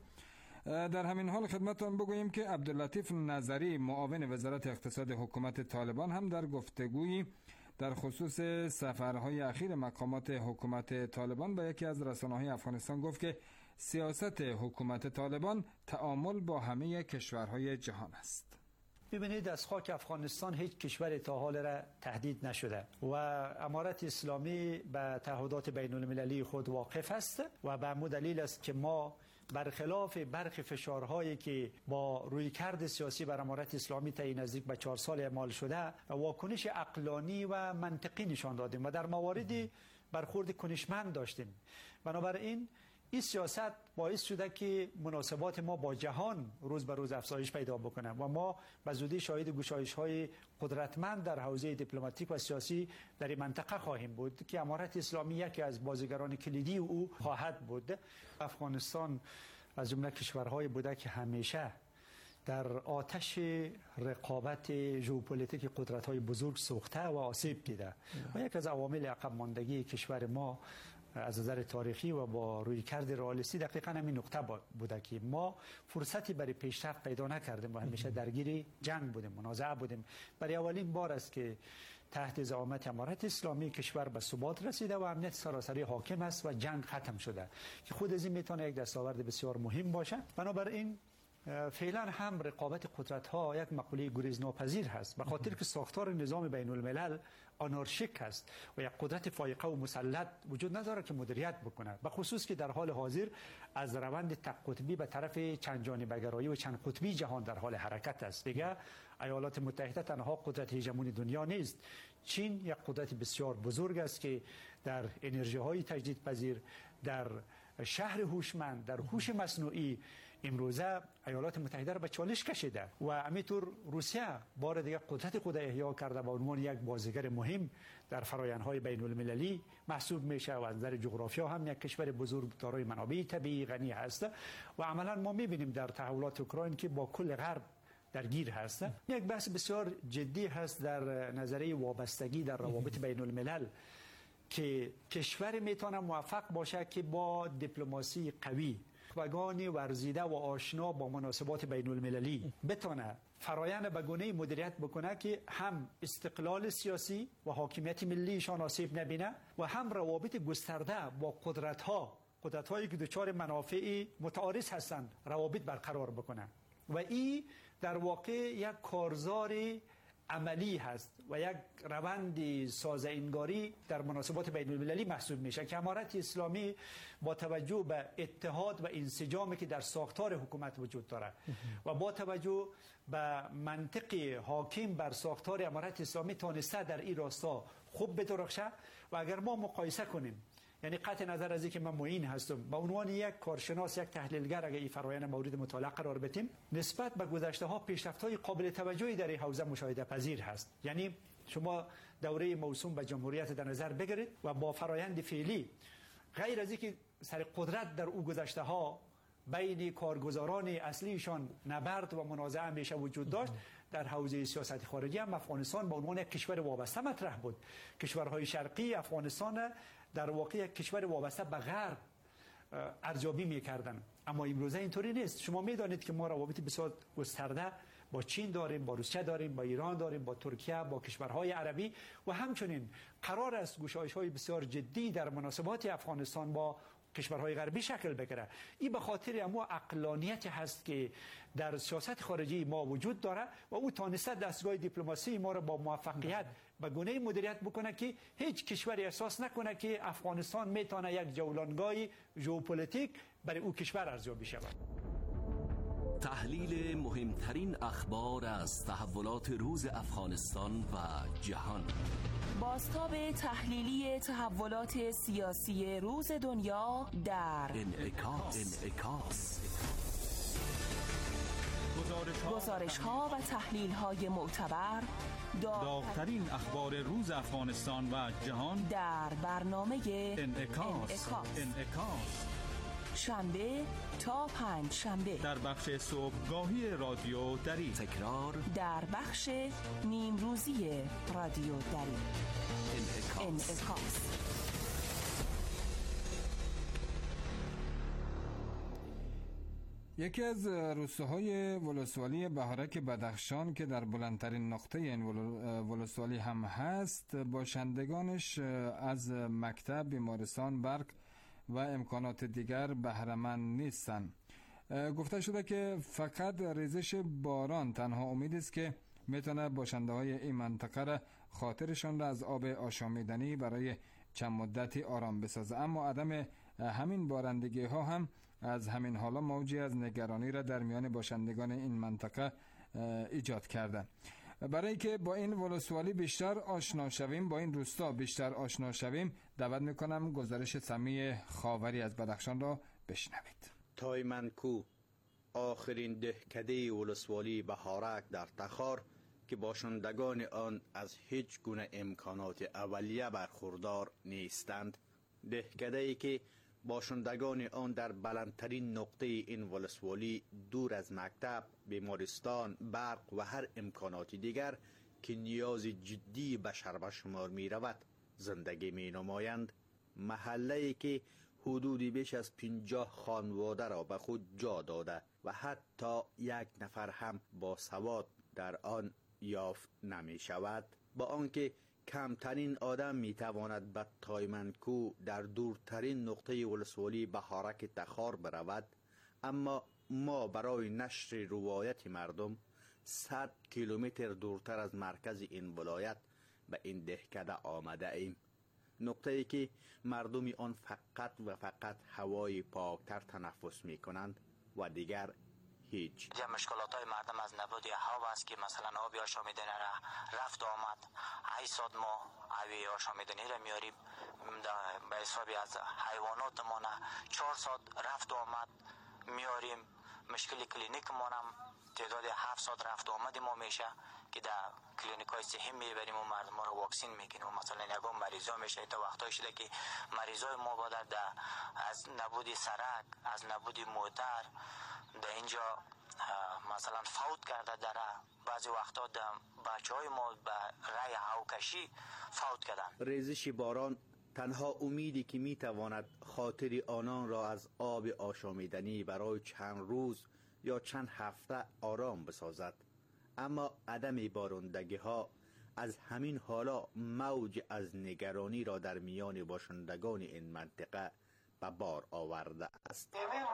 در همین حال خدمتتان بگوییم که عبداللطیف نظری معاون وزارت اقتصاد حکومت طالبان هم در گفتگویی در خصوص سفرهای اخیر مقامات حکومت طالبان به یکی از رسانه‌های افغانستان گفت که سیاست حکومت طالبان تعامل با همه کشورهای جهان است. ببینید از خاک افغانستان هیچ کشور تا حال را تهدید نشده و امارت اسلامی به تعهدات بین المللی خود واقف است و به همین دلیل است که ما برخلاف برخی فشارهایی که با رویکرد سیاسی بر امارت اسلامی تا نزدیک به 4 سال اعمال شده واکنش عقلانی و منطقی نشان دادیم و در مواردی برخورد کنشمند داشتیم. بنابراین این سیاست باعث شده که مناسبات ما با جهان روز به روز افزایش پیدا بکنه و ما به زودی شاهد گشایش‌های قدرتمند در حوزه دیپلماتیک و سیاسی در این منطقه خواهیم بود که امارت اسلامی یکی از بازیگران کلیدی او خواهد بود. افغانستان از جمله کشورهای بوده که همیشه در آتش رقابت ژئوپلیتیک قدرت‌های بزرگ سوخته و آسیب دیده و یک از عوامل عقب ماندگی کشور ما از نظر تاریخی و با رویکرد رئالیستی دقیقاً همین نقطه بوده که ما فرصتی برای پیشرفت پیدا نکردیم و همیشه درگیر جنگ بودیم، منازعه بودیم. برای اولین بار است که تحت زعامت امارت اسلامی کشور به ثبات رسیده و امنیت سراسری حاکم است و جنگ ختم شده که خود از این میتونه یک دستاورد بسیار مهم باشه. بنابراین فعلا هم رقابت قدرت‌ها یک مقوله گریزناپذیر هست به خاطر که ساختار نظام بین الملل آنارشیک است و یک قدرت فائقه و مسلط وجود نداره که مدیریت بکنه، به خصوص که در حال حاضر از روند تک قطبی به طرف چند جانبه‌گرایی و چند قطبی جهان در حال حرکت است. دیگه ایالات متحده تنها قدرت هژمونی دنیا نیست. چین یک قدرت بسیار بزرگ است که در انرژی‌های تجدیدپذیر، در شهر هوشمند، در هوش مصنوعی امروزه ایالات متحده را به چالش کشیده و همینطور روسیه بار دیگر قدرت خود احیا کرده به عنوان یک بازیگر مهم در فرآیندهای بین المللی محسوب میشه و از نظر جغرافیا هم یک کشور بزرگ دارای منابع طبیعی غنی هست و عملا ما میبینیم در تحولات اوکراین که با کل غرب درگیر هست. یک بحث بسیار جدی هست در نظریه وابستگی در روابط بین الملل که کشور میتونه موفق باشه که با دیپلماسی قوی وگانی ورزیده و آشنا با مناسبات بین المللی بتونه فرایند به گونه‌ای مدیریت بکنه که هم استقلال سیاسی و حاکمیت ملیشان آسیب نبینه و هم روابط گسترده با قدرت‌هایی که دچار منافع متعارض هستند روابط برقرار بکنه و این در واقع یک کارزار عملی هست و یک روند سازانگاری در مناسبات بین المللی محسوب میشه که امارت اسلامی با توجه به اتحاد و انسجامی که در ساختار حکومت وجود داره و با توجه به منطق حاکم بر ساختار امارت اسلامی تانسته در این راستا خوب بدرخشه و اگر ما مقایسه کنیم، یعنی قطع نظر از اینکه من معین هستم به عنوان یک کارشناس، یک تحلیلگر، اگر این فرآیند مورد مطالعه قرار بدیم نسبت به گذشته ها پیشرفت‌های قابل توجهی در این حوزه مشاهده پذیر هست. یعنی شما دوره موسوم به جمهوریت در نظر بگیرید و با فرآیند فعلی غیر از اینکه سر قدرت در او گذشته ها بین کارگزاران اصلیشان نبرد و منازعه همیشه وجود داشت، در حوزه سیاست خارجی هم افغانستان به عنوان یک کشور وابسته مطرح بود. کشورهای شرقی افغانستان در واقع یک کشور وابسته به غرب ارزیابی می‌کردن، اما امروزه اینطوری نیست. شما می‌دانید که ما روابط بسیار گسترده با چین داریم، با روسیه داریم، با ایران داریم، با ترکیه، با کشورهای عربی و همچنین قرار است گشایش‌های بسیار جدی در مناسبات افغانستان با کشورهای غربی شکل بگیره. این به خاطر اما عقلانیت هست که در سیاست خارجی ما وجود داره و او تانسته دستگاه دیپلماسی ما را با موفقیت به گونه‌ای مدیریت بکنه که هیچ کشوری احساس نکنه که افغانستان میتونه یک جولانگاه ژئوپلیتیک برای او کشور ارزیابی شود. تحلیل مهمترین اخبار از تحولات روز افغانستان و جهان. بازتاب تحلیلی تحولات سیاسی روز دنیا در انعکاس. گزارش‌ها و تحلیل‌های معتبر، داغ‌ترین اخبار روز افغانستان و جهان در برنامه انعکاس. شنبه تا پنج شنبه در بخش صبحگاهی رادیو دری. تکرار در بخش نیم روزی رادیو دری. انعکاس. یکی از روستاهای ولسوالی بهارک بدخشان که در بلندترین نقطه این ولسوالی هم هست، باشندگانش از مکتب، بیمارستان، برق و امکانات دیگر بهره‌مند نیستند. گفته شده که فقط ریزش باران تنها امید است که میتونه باشنده های این منطقه را خاطرشان را از آب آشامیدنی برای چند مدتی آرام بسازه، اما عدم همین بارندگی ها هم از همین حالا موجی از نگرانی را در میان باشندگان این منطقه ایجاد کرده. برای که با این ولسوالی بیشتر آشنا شویم، با این روستا بیشتر آشنا شویم، دعوت میکنم گزارش سمیع خاوری از بدخشان را بشنوید. تایمنکو، آخرین دهکده ولسوالی بهارک در تخار که باشندگان آن از هیچ گونه امکانات اولیه برخوردار نیستند. دهکده‌ای که باشندگان آن در بلندترین نقطه این ولسوالی دور از مکتب، بیمارستان، برق و هر امکانات دیگر که نیاز جدی بشر به شمار می رود زندگی می نمایند. محله‌ای که حدودی بیش از 50 خانواده را به خود جا داده و حتی یک نفر هم با سواد در آن یافت نمی شود، با آنکه کمترین آدم می تواند به تایمنکو در دورترین نقطه ولسوالی بهارک تخار برود، اما ما برای نشر روایت مردم 100 کیلومتر دورتر از مرکز این ولایت به این دهکده آمده ایم. نقطه ای که مردم آن فقط و فقط هوای پاکتر تنفس می کنند و دیگر هیچ. مشکلات های مردم از نبود هوا است که مثلا آبی آشامیدنی را رفت آمد. 800 ما آبی آشامیدنی را میاریم به حسابی از حیوانات ما، 400 رفت آمد میاریم. مشکل کلینیک ما هم تعداد 700 رفت آمد ما میشه که در کلینیک های صحی میبریم و مردم ما رو واکسین میکنیم. و مثلا یکم مریضا میشه تا وقتایی شده که مریضای ما بادر از نبود سرک، از نبود موتر در اینجا مثلا فوت کرده. در بعضی وقتا بچه های ما به رای هواکشی فوت کردن. ریزش باران تنها امیدی که میتواند خاطر آنان را از آب آشامیدنی برای چند روز یا چند هفته آرام بسازد، اما عدم بارندگی ها از همین حالا موج از نگرانی را در میان باشندگان این منطقه به بار آورده است.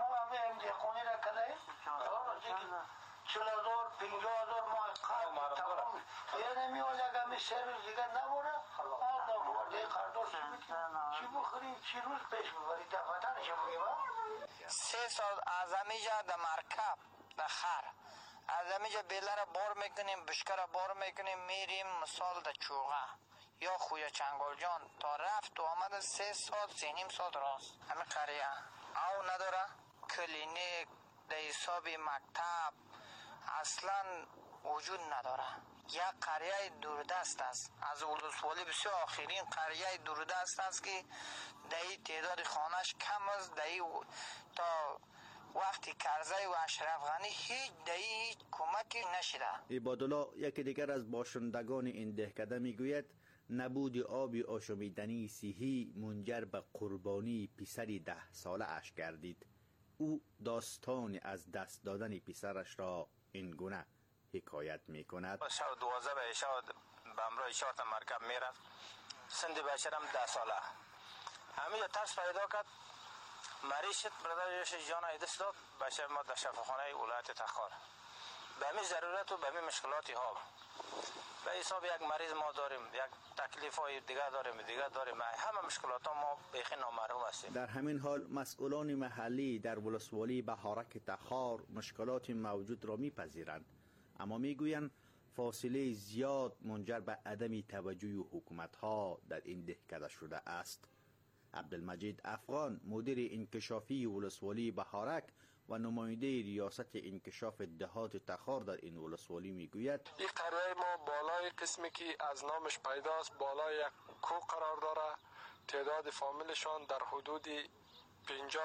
سه سال از همیجا در مرکب در خر از همیجا بیله را بار میکنیم، بشکه را بار میکنیم، میریم مثال در چوغه یا خویا چنگال جان تا رفت و آمد 3 سال 3.5 سال راست. همه قریه او نداره، کلینیک در حساب مکتب اصلا وجود نداره. یک قریه دوردست است از ولسوالی، بسیار آخرین قریه دوردست است که در این تعداد خانش کم است. در تا وقتی کرزی و اشرف غنی هیچ هیچ کمکی نشده. عبادالله یکی دیگر از باشندگان این دهکده میگوید نبود آب آشامیدنی صحی منجر به قربانی پسری 10 ساله اش گردید. او داستان از دست دادن پسرش را این گونه حکایت می کند. شب 12 به شب به امرای 4 تا مرکب میرفت. سند بچرم 10 ساله همینجا ترس پیدا کرد، مریض شد، برادرش جان ایدس داد، بچه ما در شفاخانه ولایت تخار. به همین ضرورت و به همین مشکلاتی ها به حساب یک مریض ما داریم، یک تکلیف های دیگر داریم، همه مشکلات ها ما بیخی نامعلوم هستیم. در همین حال مسئولان محلی در ولسوالی بهارک تخار مشکلات موجود را میپذیرند، اما میگویند فاصله زیاد منجر به عدم توجه حکومت ها در این دهکده شده است. عبدالمجید افغان مدیر انکشافی ولسوالی بهارک و نماینده ریاست انکشاف دهات تخار در این ولسوالی میگوید این قریه ما بالای قسمی که از نامش پیداست بالای یک کوه قرار داره. تعداد فامیلشان در حدود 50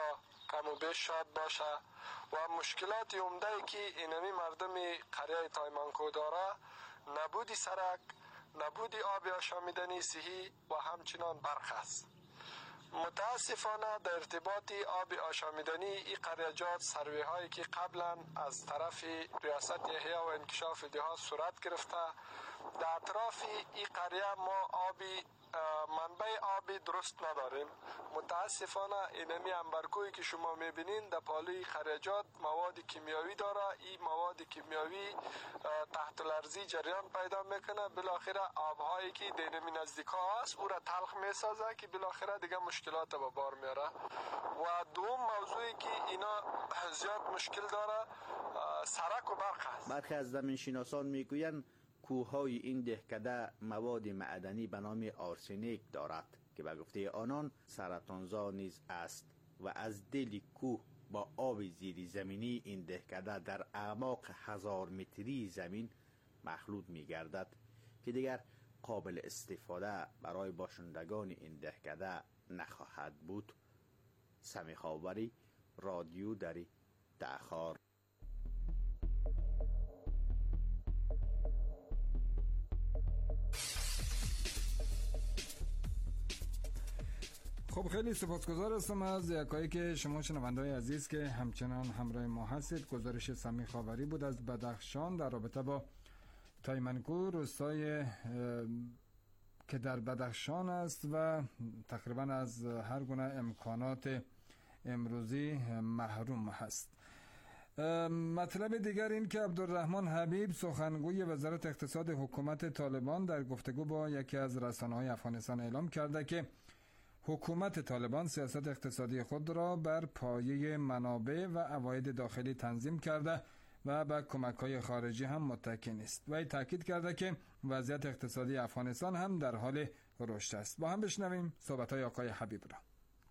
کم و بیش شاید باشه و مشکلات عمده که اینمی مردم قریه تایمانکو داره نبودی سرک، نبودی آب آشامیدنی صحی و همچنان برق است. متاسفانه در ارتباط آب آشامیدنی این قریجات سروی هایی که قبلا از طرف ریاست احیا و انکشاف دهات صورت گرفته در اطراف این قریه ما منبع آبی درست نداریم. متاسفانه اینمی انبرگویی که شما میبینین در پالوی خریجات مواد کیمیاوی داره. این مواد کیمیاوی تحت الارضی جریان پیدا میکنه، بالاخره آبهایی که دینمی نزدیک ها هست او را تلخ میسازه که بالاخره دیگه مشکلات به بار میاره. و دوم موضوعی که اینا زیاد مشکل داره سرک و برق است. برخی از زمینشناسان میگویند کوههای این دهکده مواد معدنی به نام آرسنیک دارد که به گفته آنان سرطانزا نیز است و از دل کوه با آب زیر زمینی این دهکده در اعماق 1000 متری زمین مخلوط می گردد که دیگر قابل استفاده برای باشندگان این دهکده نخواهد بود. سمی خاوری، رادیو دری تخار. خب خیلی سپاسگزار هستم از یکایی شما شنونده‌های عزیز که همچنان همراه ما هستید. گزارش سمی خاوری بود از بدخشان در رابطه با تایمانکو، روستای که در بدخشان است و تقریبا از هر گونه امکانات امروزی محروم هست. مطلب دیگر این که عبدالرحمن حبیب سخنگوی وزارت اقتصاد حکومت طالبان در گفتگو با یکی از رسانه‌های افغانستان اعلام کرده که حکومت طالبان سیاست اقتصادی خود را بر پایه منابع و عواید داخلی تنظیم کرده و به کمک‌های خارجی هم متکی نیست. و تاکید کرده که وضعیت اقتصادی افغانستان هم در حال رشد است. با هم بشنویم صحبت‌های آقای حبیب را.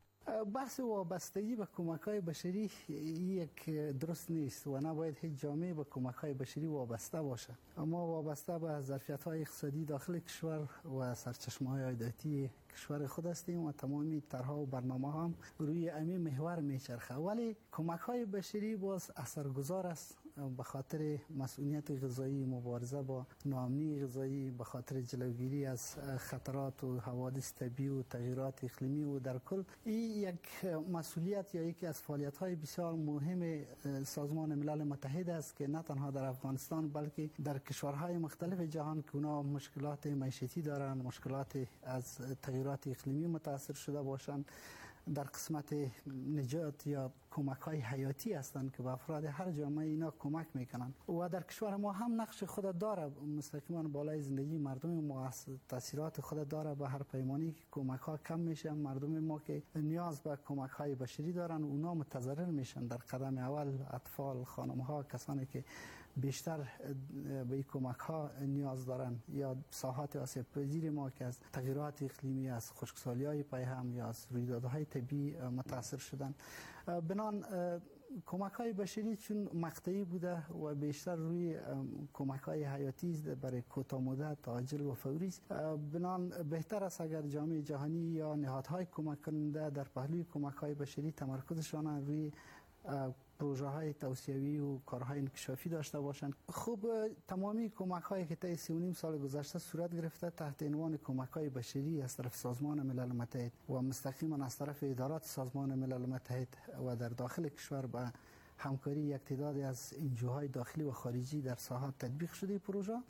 بحث وابستگی به کمک‌های بشری یک درست نیست و نباید هیچ جامعه به کمک‌های بشری وابسته باشه. اما وابسته به ظرفیت‌های اقتصادی داخل کشور و سرچشمه‌های عایداتی کشور خود هستیم و تمامی طرح‌ها و برنامه‌ها هم روی همین محور میچرخه. ولی کمک‌های بشری باز اثرگذار است به خاطر مسئولیت غذایی، مبارزه با ناامنی غذایی، به خاطر جلوگیری از خطرات و حوادث طبیعی و تغییرات اقلیمی و در کل این یک مسئولیت یا یکی از فعالیت‌های بسیار مهم سازمان ملل متحد است که نه تنها در افغانستان بلکه در کشورهای مختلف جهان که اونا مشکلات معیشتی دارند، مشکلات از تغییرات اقلیمی متاثر شده باشند، در قسمت نجات یا کمک‌های حیاتی هستند که به افراد هر جامعه اینا کمک میکنن و در کشور ما هم نقش خود داره، مستقیما بالای زندگی مردم ما تاثیرات خود داره. به هر پیمانی که کمک‌ها کم میشن، مردم ما که نیاز به کمک‌های بشری دارن اونا متضرر میشن. در قدم اول اطفال، خانم‌ها، کسانی که بیشتر به این کمک‌ها نیاز دارن، یا ساحات آسیب پذیر ما که از تغییرات اقلیمی، از خشکسالی‌های پیهم یا از رویدادهای طبیعی متاثر شدن. بنان کمک‌های بشری چون مقطعی بوده و بیشتر روی کمک‌های حیاتی برای کوتاه مدت، عاجل و فوری است، بنان بهتر است اگر جامعه جهانی یا نهادهای کمک کننده در پهلوی کمک‌های بشری تمرکزشان روی پروژه‌های توسعه‌ای و کارهای انکشافی داشته باشند. خوب تمامی کمک‌هایی که طی 3.5 سال گذشته صورت گرفته تحت عنوان کمک‌های بشری از طرف سازمان ملل متحد و مستقیما از طرف ادارات سازمان ملل متحد و در داخل کشور به همکاری یک تعداد از انجوهای داخلی و خارجی در ساحات تطبیق شده پروژه.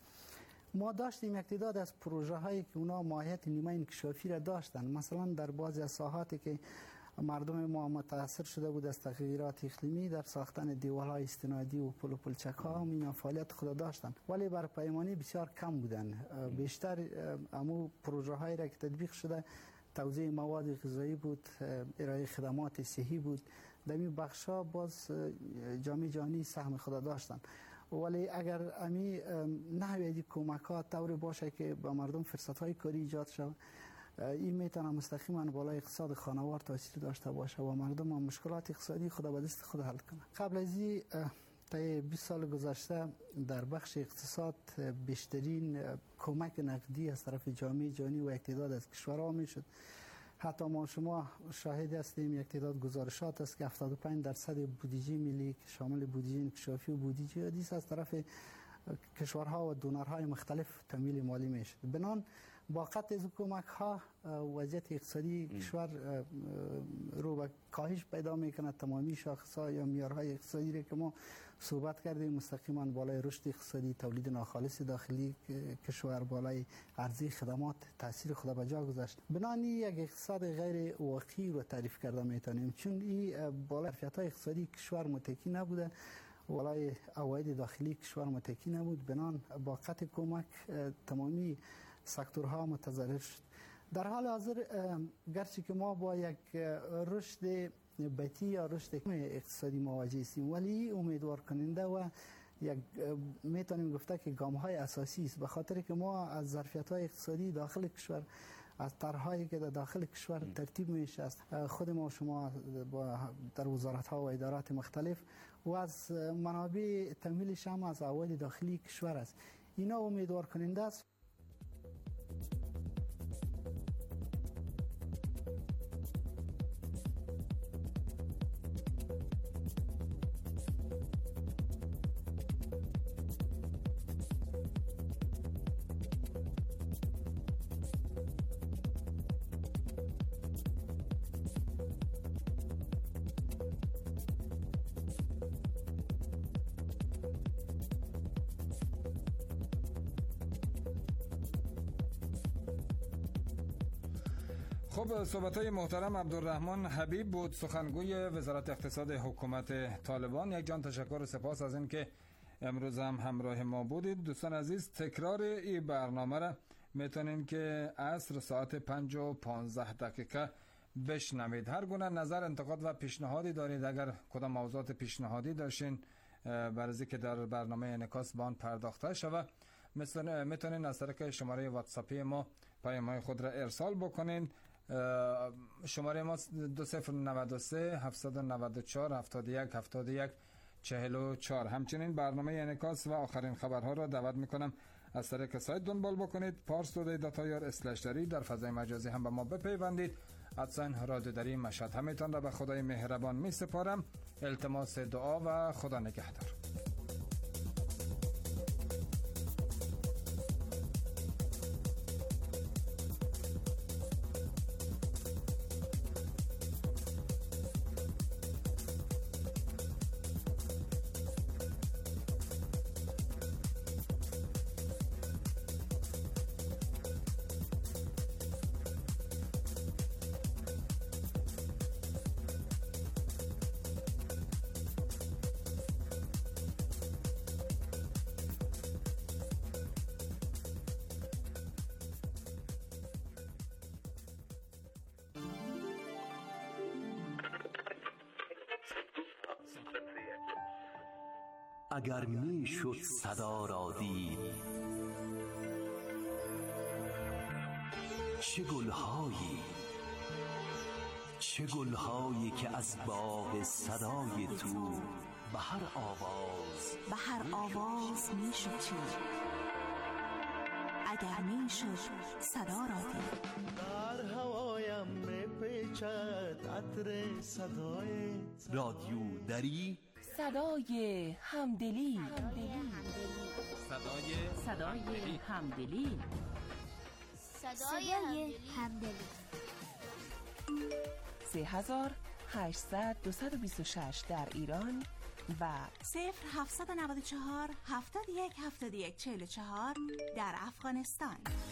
ما داشتیم یک تعداد از پروژه‌هایی که اونا ماهیت نیمه انکشافی را داشتن، مثلا در بعضی از ساحاتی که مردم ما متاثر شده بود از تغییرات اقلیمی، در ساختن دیوارهای استنادی و پل و پلچک‌ها هم اینا فعالیت خود داشتن ولی بر پیمانی بسیار کم بودن. بیشتر امو پروژه‌هایی را که تطبیق شده توزیع مواد غذایی بود، ارائه خدمات صحی بود. در این بخش‌ها باز جامعه جهانی سهم خود داشتن. ولی اگر امی نحوی کمک‌ها طوری باشه که به مردم فرصت‌های کاری ایجاد شود، این میتونه مستقیما بالای اقتصاد خانوار تاثیر داشته باشه و مردم هم مشکلات اقتصادی خود به دست خود حل کنه. قبل از این طی 20 سال گذشته در بخش اقتصاد بیشترین کمک نقدی از طرف جامعه جهانی و یک تعداد از کشورها میشد حتی ما شما شاهد هستیم یک تعداد گزارشات است که 75% بودجه ملی که شامل بودجه انکشافی و بودجه حدیث از طرف کشورها و دونرهای مختلف تمویل مالی میشه. بنان با قطع از کمک ها وضعیت اقتصادی کشور رو به کاهش پیدا میکنه. تمامی شاخص‌ها یا معیارهای اقتصادی را که ما صحبت کردیم مستقیما بالای رشد اقتصادی، تولید ناخالص داخلی کشور، بالای عرضه خدمات تاثیر خود به جا گذاشت. بنان یک اقتصاد غیر واقعی رو تعریف کرده میتونیم، چون این بالای ظرفیت‌های اقتصادی کشور متکی نبوده، بالای عواید داخلی کشور متکی نبود. بنان با قطع کمک تمامی سکتورها متضرر شد. در حال حاضر گرچه که ما با یک رشد بطی یا رشد اقتصادی مواجه هستیم، ولی امیدوار کننده و یک میتونیم گفته که گام‌های اساسی است، به خاطر که ما از ظرفیت‌های اقتصادی داخل کشور، از طرح‌هایی که در داخل کشور ترتیب میشه است، خود ما شما در وزارت‌ها و ادارات مختلف و از منابع تمویلش هم از عواید داخلی کشور است. اینا امیدوار کننده است. خب صحبت‌های محترم عبدالرحمن حبیب بود، سخنگوی وزارت اقتصاد حکومت طالبان. یک جان تشکر و سپاس از این که امروز هم همراه ما بودید. دوستان عزیز، تکرار این برنامه را میتونین که عصر ساعت 5:15 بشنوید. هر گونه نظر، انتقاد و پیشنهادی دارید، اگر کدام موضوعات پیشنهادی داشتین برای که در برنامه انعکاس به آن پرداخته شود، میتونین از طریق شماره واتساپی ما پیام‌های خود را ارسال بکنین. شماره ما 2093 794 71 71 44. همچنین برنامه انعکاس و آخرین خبرها را دعوت میکنم از طریق سایت دنبال بکنید. parstoday.ir/dari. در فضای مجازی هم به ما بپیوندید. رادیو دری مشهد. همیتان را به خدای مهربان می سپارم. التماس دعا و خدا نگهدار. اگر می شد صدا را دید، چه گلهایی که از باغ صدای تو به هر آواز می شد چید. اگر می شد صدا را دید، در هوایم می پیچد عطر صدای رادیو دری، صدای همدلی. صدای همدلی. 3800 226 در ایران و 0794 71 71 44 در افغانستان.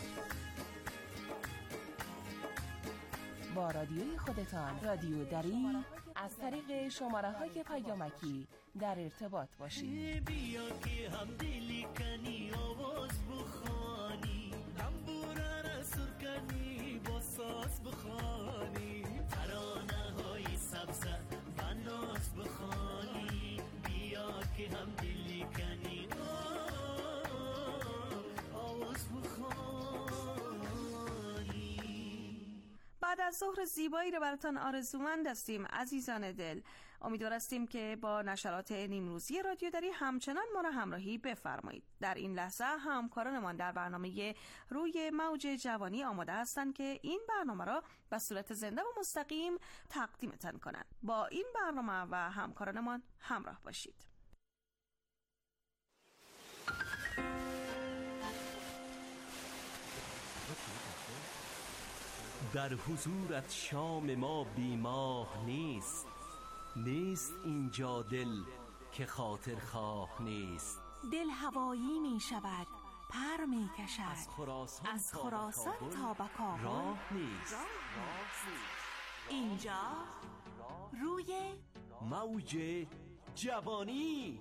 با رادیوی خودتان رادیو دری از طریق شماره‌های پیامکی در ارتباط باشید. بیا که هم دلی کنی آواز بخوانی، تنبوره را سر کنی با ساز بخوانی، ترانه های سبزه و ناز بخوانی. بیا که هم دلی کنی آواز بخوانی. بعد از ظهر زیبایی رو براتان آرزومند هستیم عزیزان دل. امیدوار هستیم که با نشرات نیمروزی رادیو دری همچنان ما را همراهی بفرمایید. در این لحظه همکارانمان در برنامه روی موج جوانی آماده هستند که این برنامه را به صورت زنده و مستقیم تقدیمتان کنند. با این برنامه و همکارانمان همراه باشید. در حضورت شام ما بیماه نیست، نیست اینجا دل که خاطر خواه نیست. دل هوایی می شود، پر می کشد، از خراسان تا به کابل راه نیست. اینجا روی موج جوانی.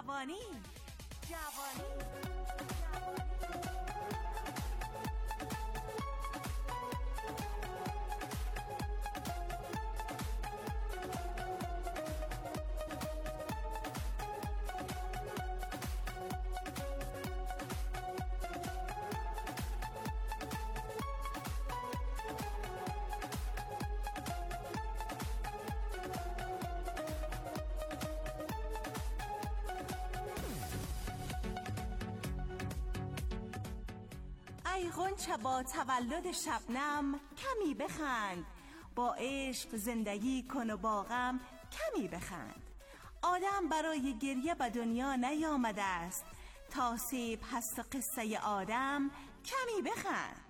ای غنچه با تولد شبنم کمی بخند، با عشق زندگی کن و با غم کمی بخند. آدم برای گریه به دنیا نیامده است، تا سیب هست قصه آدم کمی بخند.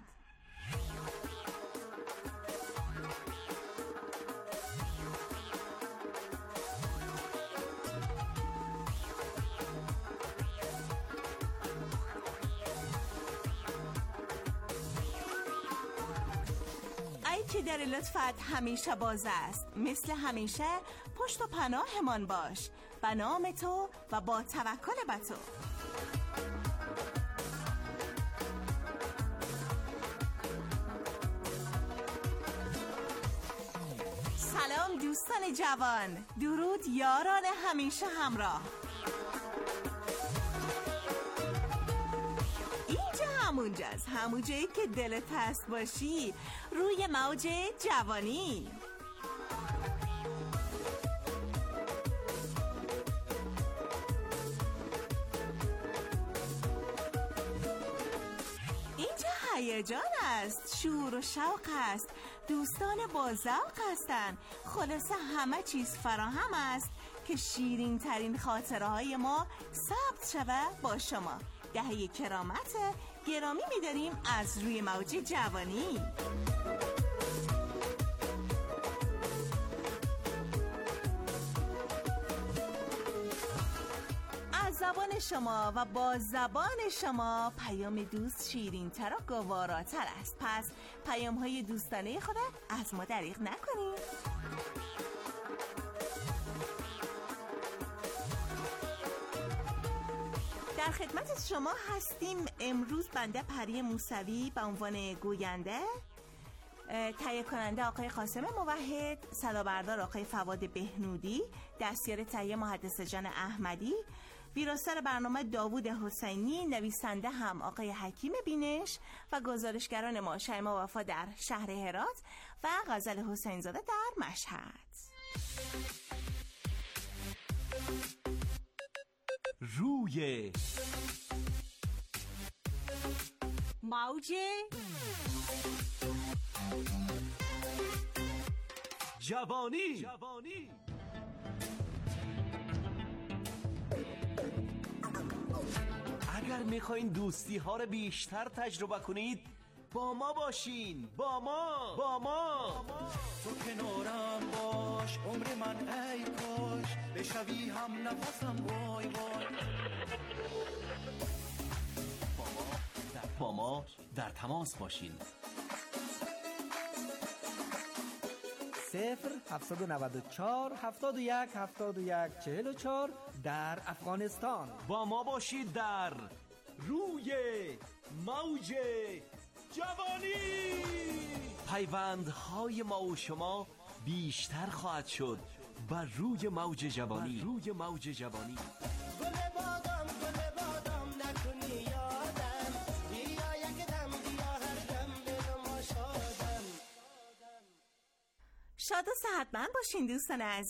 که در لطفت همیشه باز است، مثل همیشه پشت و پناهمان باش، به نام تو و با توکل به تو. سلام دوستان جوان، درود یاران همیشه همراه. همونجاست، همون جایی که دلت هست باشی، روی موج جوانی. اینجا هیجان است، شور و شوق است، دوستان با ذوق هستند، خلاصه همه چیز فراهم است که شیرین ترین خاطره های ما ثبت شود با شما. دهه کرامت گرامی می‌داریم از روی موج جوانی. از زبان شما و با زبان شما پیام دوست شیرین تر و گواراتر است. پس پیام های دوستانه خود از ما دریغ نکنید. در خدمت شما هستیم. امروز بنده پری موسوی به عنوان گوینده، تهیه کننده آقای قاسم موحد، صدابردار آقای فواد بهنودی، دستیار تهیه مهندس جان احمدی، ویراستار برنامه داوود حسینی، نویسنده هم آقای حکیم بینش و گزارشگران ما شیما وفا در شهر هرات و غزل حسین زاده در مشهد. روی موج جوانی. اگر میخواین دوستی ها رو بیشتر تجربه کنید، با ما باشین. با ما تو کنارم باش، عمر من ای کاش بشوی هم نفسم، وای وای. با ما در تماس باشین. 0794 71 71 44 در افغانستان. با ما باشید در روی موج جوانی. پیوندهای ما و شما بیشتر خواهد شد بر روی موج جوانی. گل بادام نکنی یادم، بیا یک دم، بیا هر دم، دل ما شادم. شاد و صحتمند باشین دوستان عزیز.